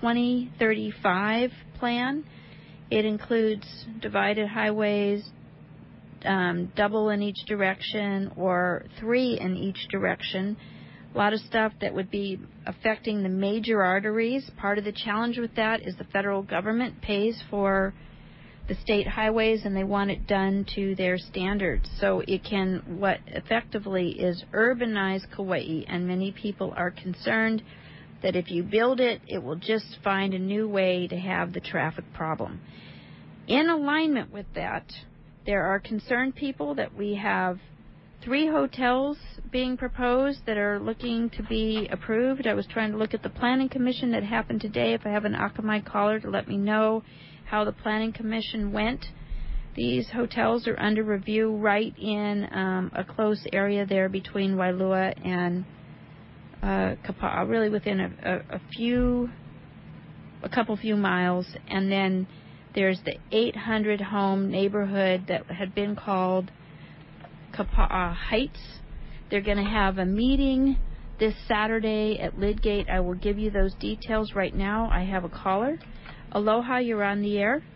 2035 plan. It includes divided highways, double in each direction or 3 in each direction. A lot of stuff that would be affecting the major arteries. Part of the challenge with that is the federal government pays for the state highways and they want it done to their standards. So it can, what effectively is urbanize Kauai, and many people are concerned that if you build it, it will just find a new way to have the traffic problem. In alignment with that, there are concerned people that we have 3 hotels being proposed that are looking to be approved. I was trying to look at the Planning Commission that happened today. If I have an Akamai caller to let me know how the Planning Commission went. These hotels are under review right in a close area there between Wailua and Kapa'a, really within a couple few miles. And then there's the 800-home neighborhood that had been called Kapa'a Heights. They're going to have a meeting this Saturday at Lidgate. I will give you those details right now. I have a caller. Aloha, you're on the air.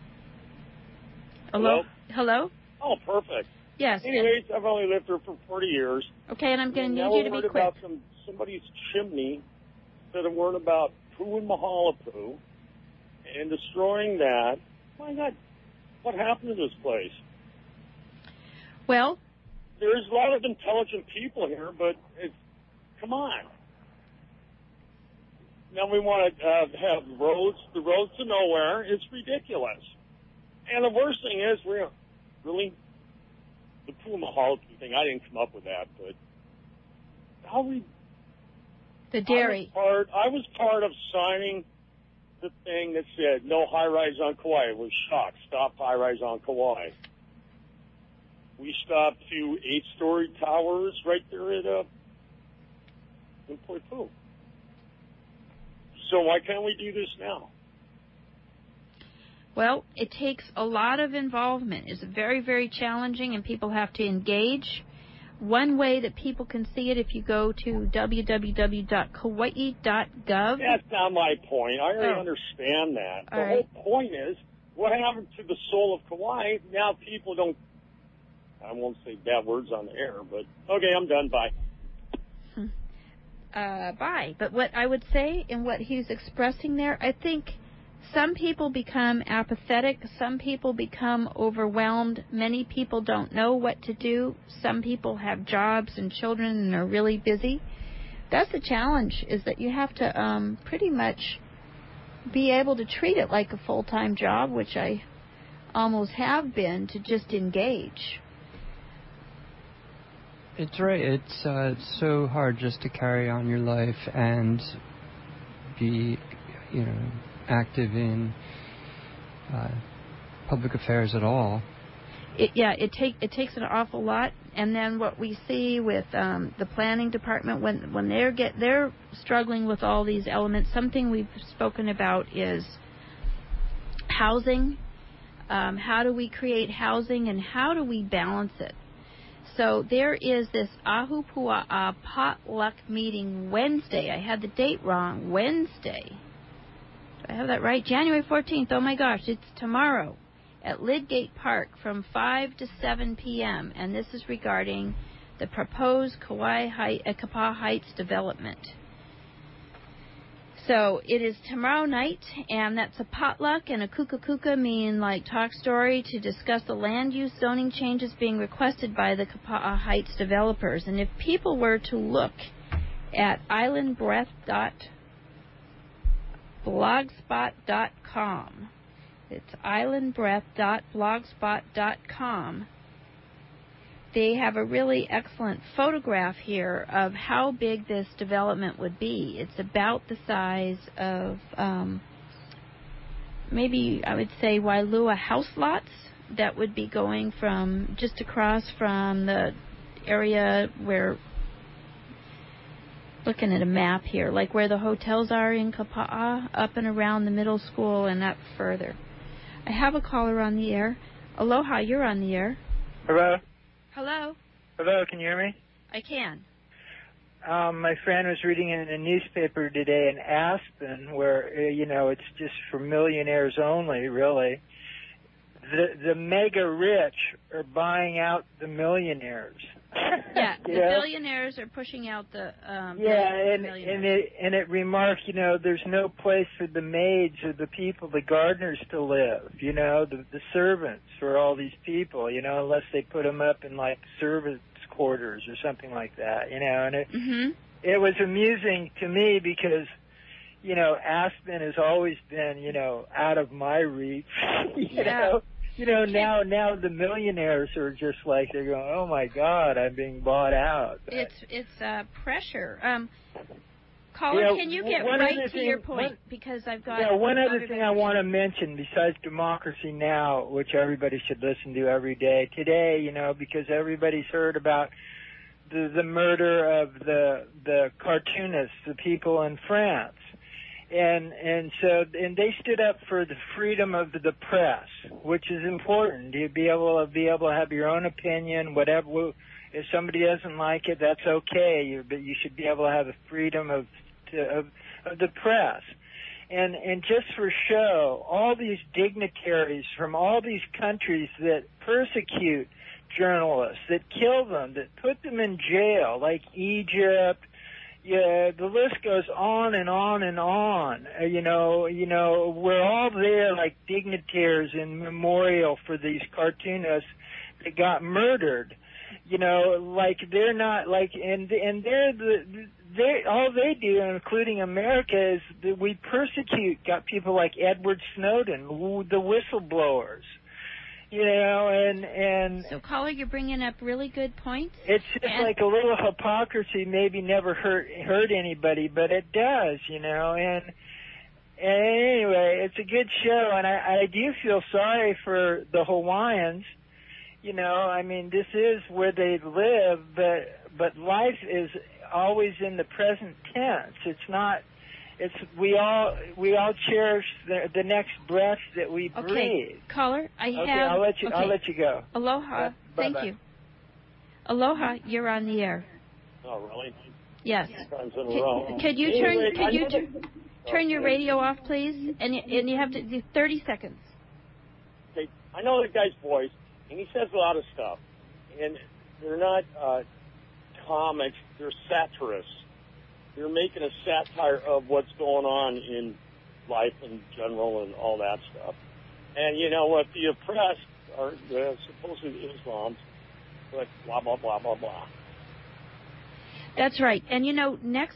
Hello? Hello? Oh, perfect. Yes. Anyways, I've only lived here for 40 years. Okay, and I'm going to need you to be quick. About somebody's chimney that I'm worried about Poo and Mahalapu and destroying that. My God, what happened to this place? Well, there's a lot of intelligent people here, but come on. Now we want to have the roads to nowhere. It's ridiculous. And the worst thing is, the Puma thing, I didn't come up with that, but the dairy. I was part of signing the thing that said no high-rise on Kauai. It was shocked. Stop high-rise on Kauai. We stopped 2 8-story towers right there in Poipu. So why can't we do this now? Well, it takes a lot of involvement. It's very, very challenging, and people have to engage. One way that people can see it, if you go to www.kauai.gov. That's not my point. I already understand that. The whole point is, what happened to the soul of Kauai? Now people don't, I won't say bad words on the air, but okay, I'm done. Bye. Bye. But what I would say in what he's expressing there, I think some people become apathetic. Some people become overwhelmed. Many people don't know what to do. Some people have jobs and children and are really busy. That's the challenge, is that you have to pretty much be able to treat it like a full-time job, which I almost have been, to just engage. It's right. It's so hard just to carry on your life and be, active in public affairs at all. It takes an awful lot. And then what we see with the planning department, when they're struggling with all these elements, something we've spoken about is housing. How do we create housing, and how do we balance it? So there is this Ahupua'a potluck meeting Wednesday. I had the date wrong. Wednesday. Do I have that right? January 14th. Oh, my gosh. It's tomorrow at Lidgate Park from 5 to 7 p.m. And this is regarding the proposed Kapa'a Heights development. So it is tomorrow night, and that's a potluck, and a kuka mean like talk story to discuss the land use zoning changes being requested by the Kapa'a Heights developers. And if people were to look at islandbreath.blogspot.com, it's islandbreath.blogspot.com, they have a really excellent photograph here of how big this development would be. It's about the size of maybe, I would say, Wailua house lots that would be going from just across from the area where, looking at a map here, like where the hotels are in Kapa'a, up and around the middle school and up further. I have a caller on the air. Aloha, you're on the air. Hello? Hello? Hello, can you hear me? I can. My friend was reading in a newspaper today in Aspen where, it's just for millionaires only, really. The mega rich are buying out the millionaires. Yeah, the billionaires are pushing out the millionaires. And it remarked, there's no place for the maids or the people, the gardeners to live, the servants for all these people, unless they put them up in like servants' quarters or something like that, and it was amusing to me because, Aspen has always been, out of my reach, now the millionaires are just like, they're going, oh my God, I'm being bought out. It's pressure. Caller, can you get right to your point? Because I've got... one other thing I want to mention besides Democracy Now!, which everybody should listen to every day. Today, because everybody's heard about the murder of the cartoonists, the people in France. And they stood up for the freedom of the press, which is important. You'd be able to have your own opinion, whatever. If somebody doesn't like it, that's okay. But you should be able to have the freedom of the press. And just for show, all these dignitaries from all these countries that persecute journalists, that kill them, that put them in jail, like Egypt. Yeah, the list goes on and on and on. We're all there like dignitaries in memorial for these cartoonists that got murdered. You know, like they're not like, and they're they all they do, including America, is that we got people like Edward Snowden, the whistleblowers. You know, and so, caller, you're bringing up really good points. It's just like a little hypocrisy. Maybe never hurt anybody, but it does. You know, and anyway, it's a good show, and I do feel sorry for the Hawaiians. You know, I mean, this is where they live, but life is always in the present tense. It's not. It's we all cherish the next breath that we breathe. Okay, caller, I'll let you go. Aloha, thank you. Aloha, you're on the air. Oh, really? Yes. Could you turn your radio off, please? And you have to do 30 seconds. Okay, I know the guy's voice, and he says a lot of stuff, and they're not comics; they're satirists. They're making a satire of what's going on in life in general and all that stuff. And you know what? The oppressed are supposedly Islams, but blah blah blah blah blah. That's right. And you know, next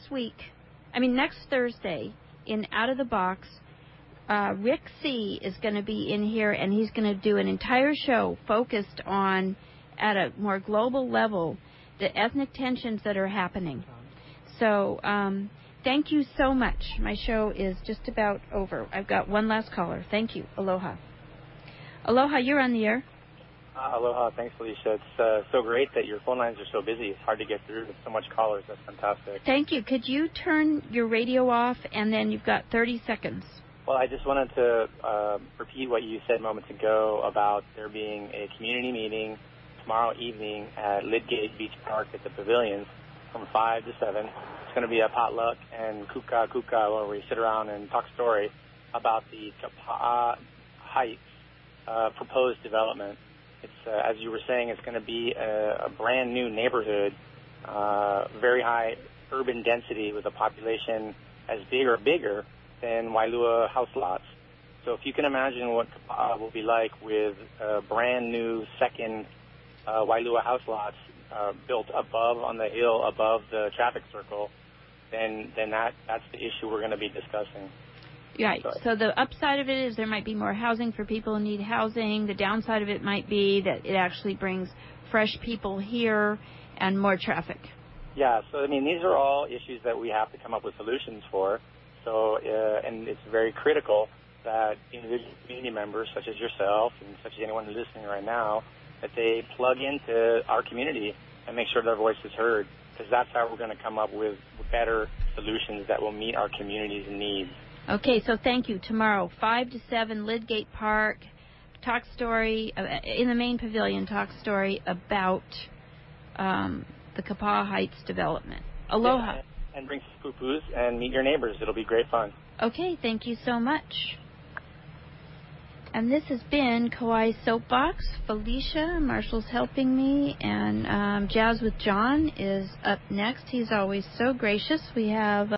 Thursday, in Out of the Box, Rick C. is going to be in here, and he's going to do an entire show focused on, at a more global level, the ethnic tensions that are happening. So, thank you so much. My show is just about over. I've got one last caller. Thank you. Aloha. Aloha, you're on the air. Aloha. Thanks, Felicia. It's so great that your phone lines are so busy. It's hard to get through with so much callers. That's fantastic. Thank you. Could you turn your radio off, and then you've got 30 seconds. Well, I just wanted to repeat what you said moments ago about there being a community meeting tomorrow evening at Lidgate Beach Park at the Pavilions from 5 to 7. It's going to be a potluck and kuka where we sit around and talk story about the Kapa'a Heights proposed development. It's as you were saying, it's going to be a brand new neighborhood, very high urban density with a population as big or bigger than Wailua house lots. So if you can imagine what Kapa'a will be like with brand new second Wailua house lots built above on the hill above the traffic circle, then that's the issue we're going to be discussing. Right. So the upside of it is there might be more housing for people who need housing. The downside of it might be that it actually brings fresh people here and more traffic. Yeah. So I mean, these are all issues that we have to come up with solutions for. So and it's very critical that individual community members such as yourself and such as anyone listening right now, that they plug into our community and make sure their voice is heard, because that's how we're going to come up with better solutions that will meet our community's needs. Okay, so thank you. Tomorrow, 5 to 7, Lidgate Park, talk story, in the main pavilion, talk story about the Kapa'a Heights development. Aloha. Yeah, and bring some poo-poos and meet your neighbors. It'll be great fun. Okay, thank you so much. And this has been Kauai Soapbox. Felicia, Marshall's helping me, and Jazz with John is up next. He's always so gracious. We have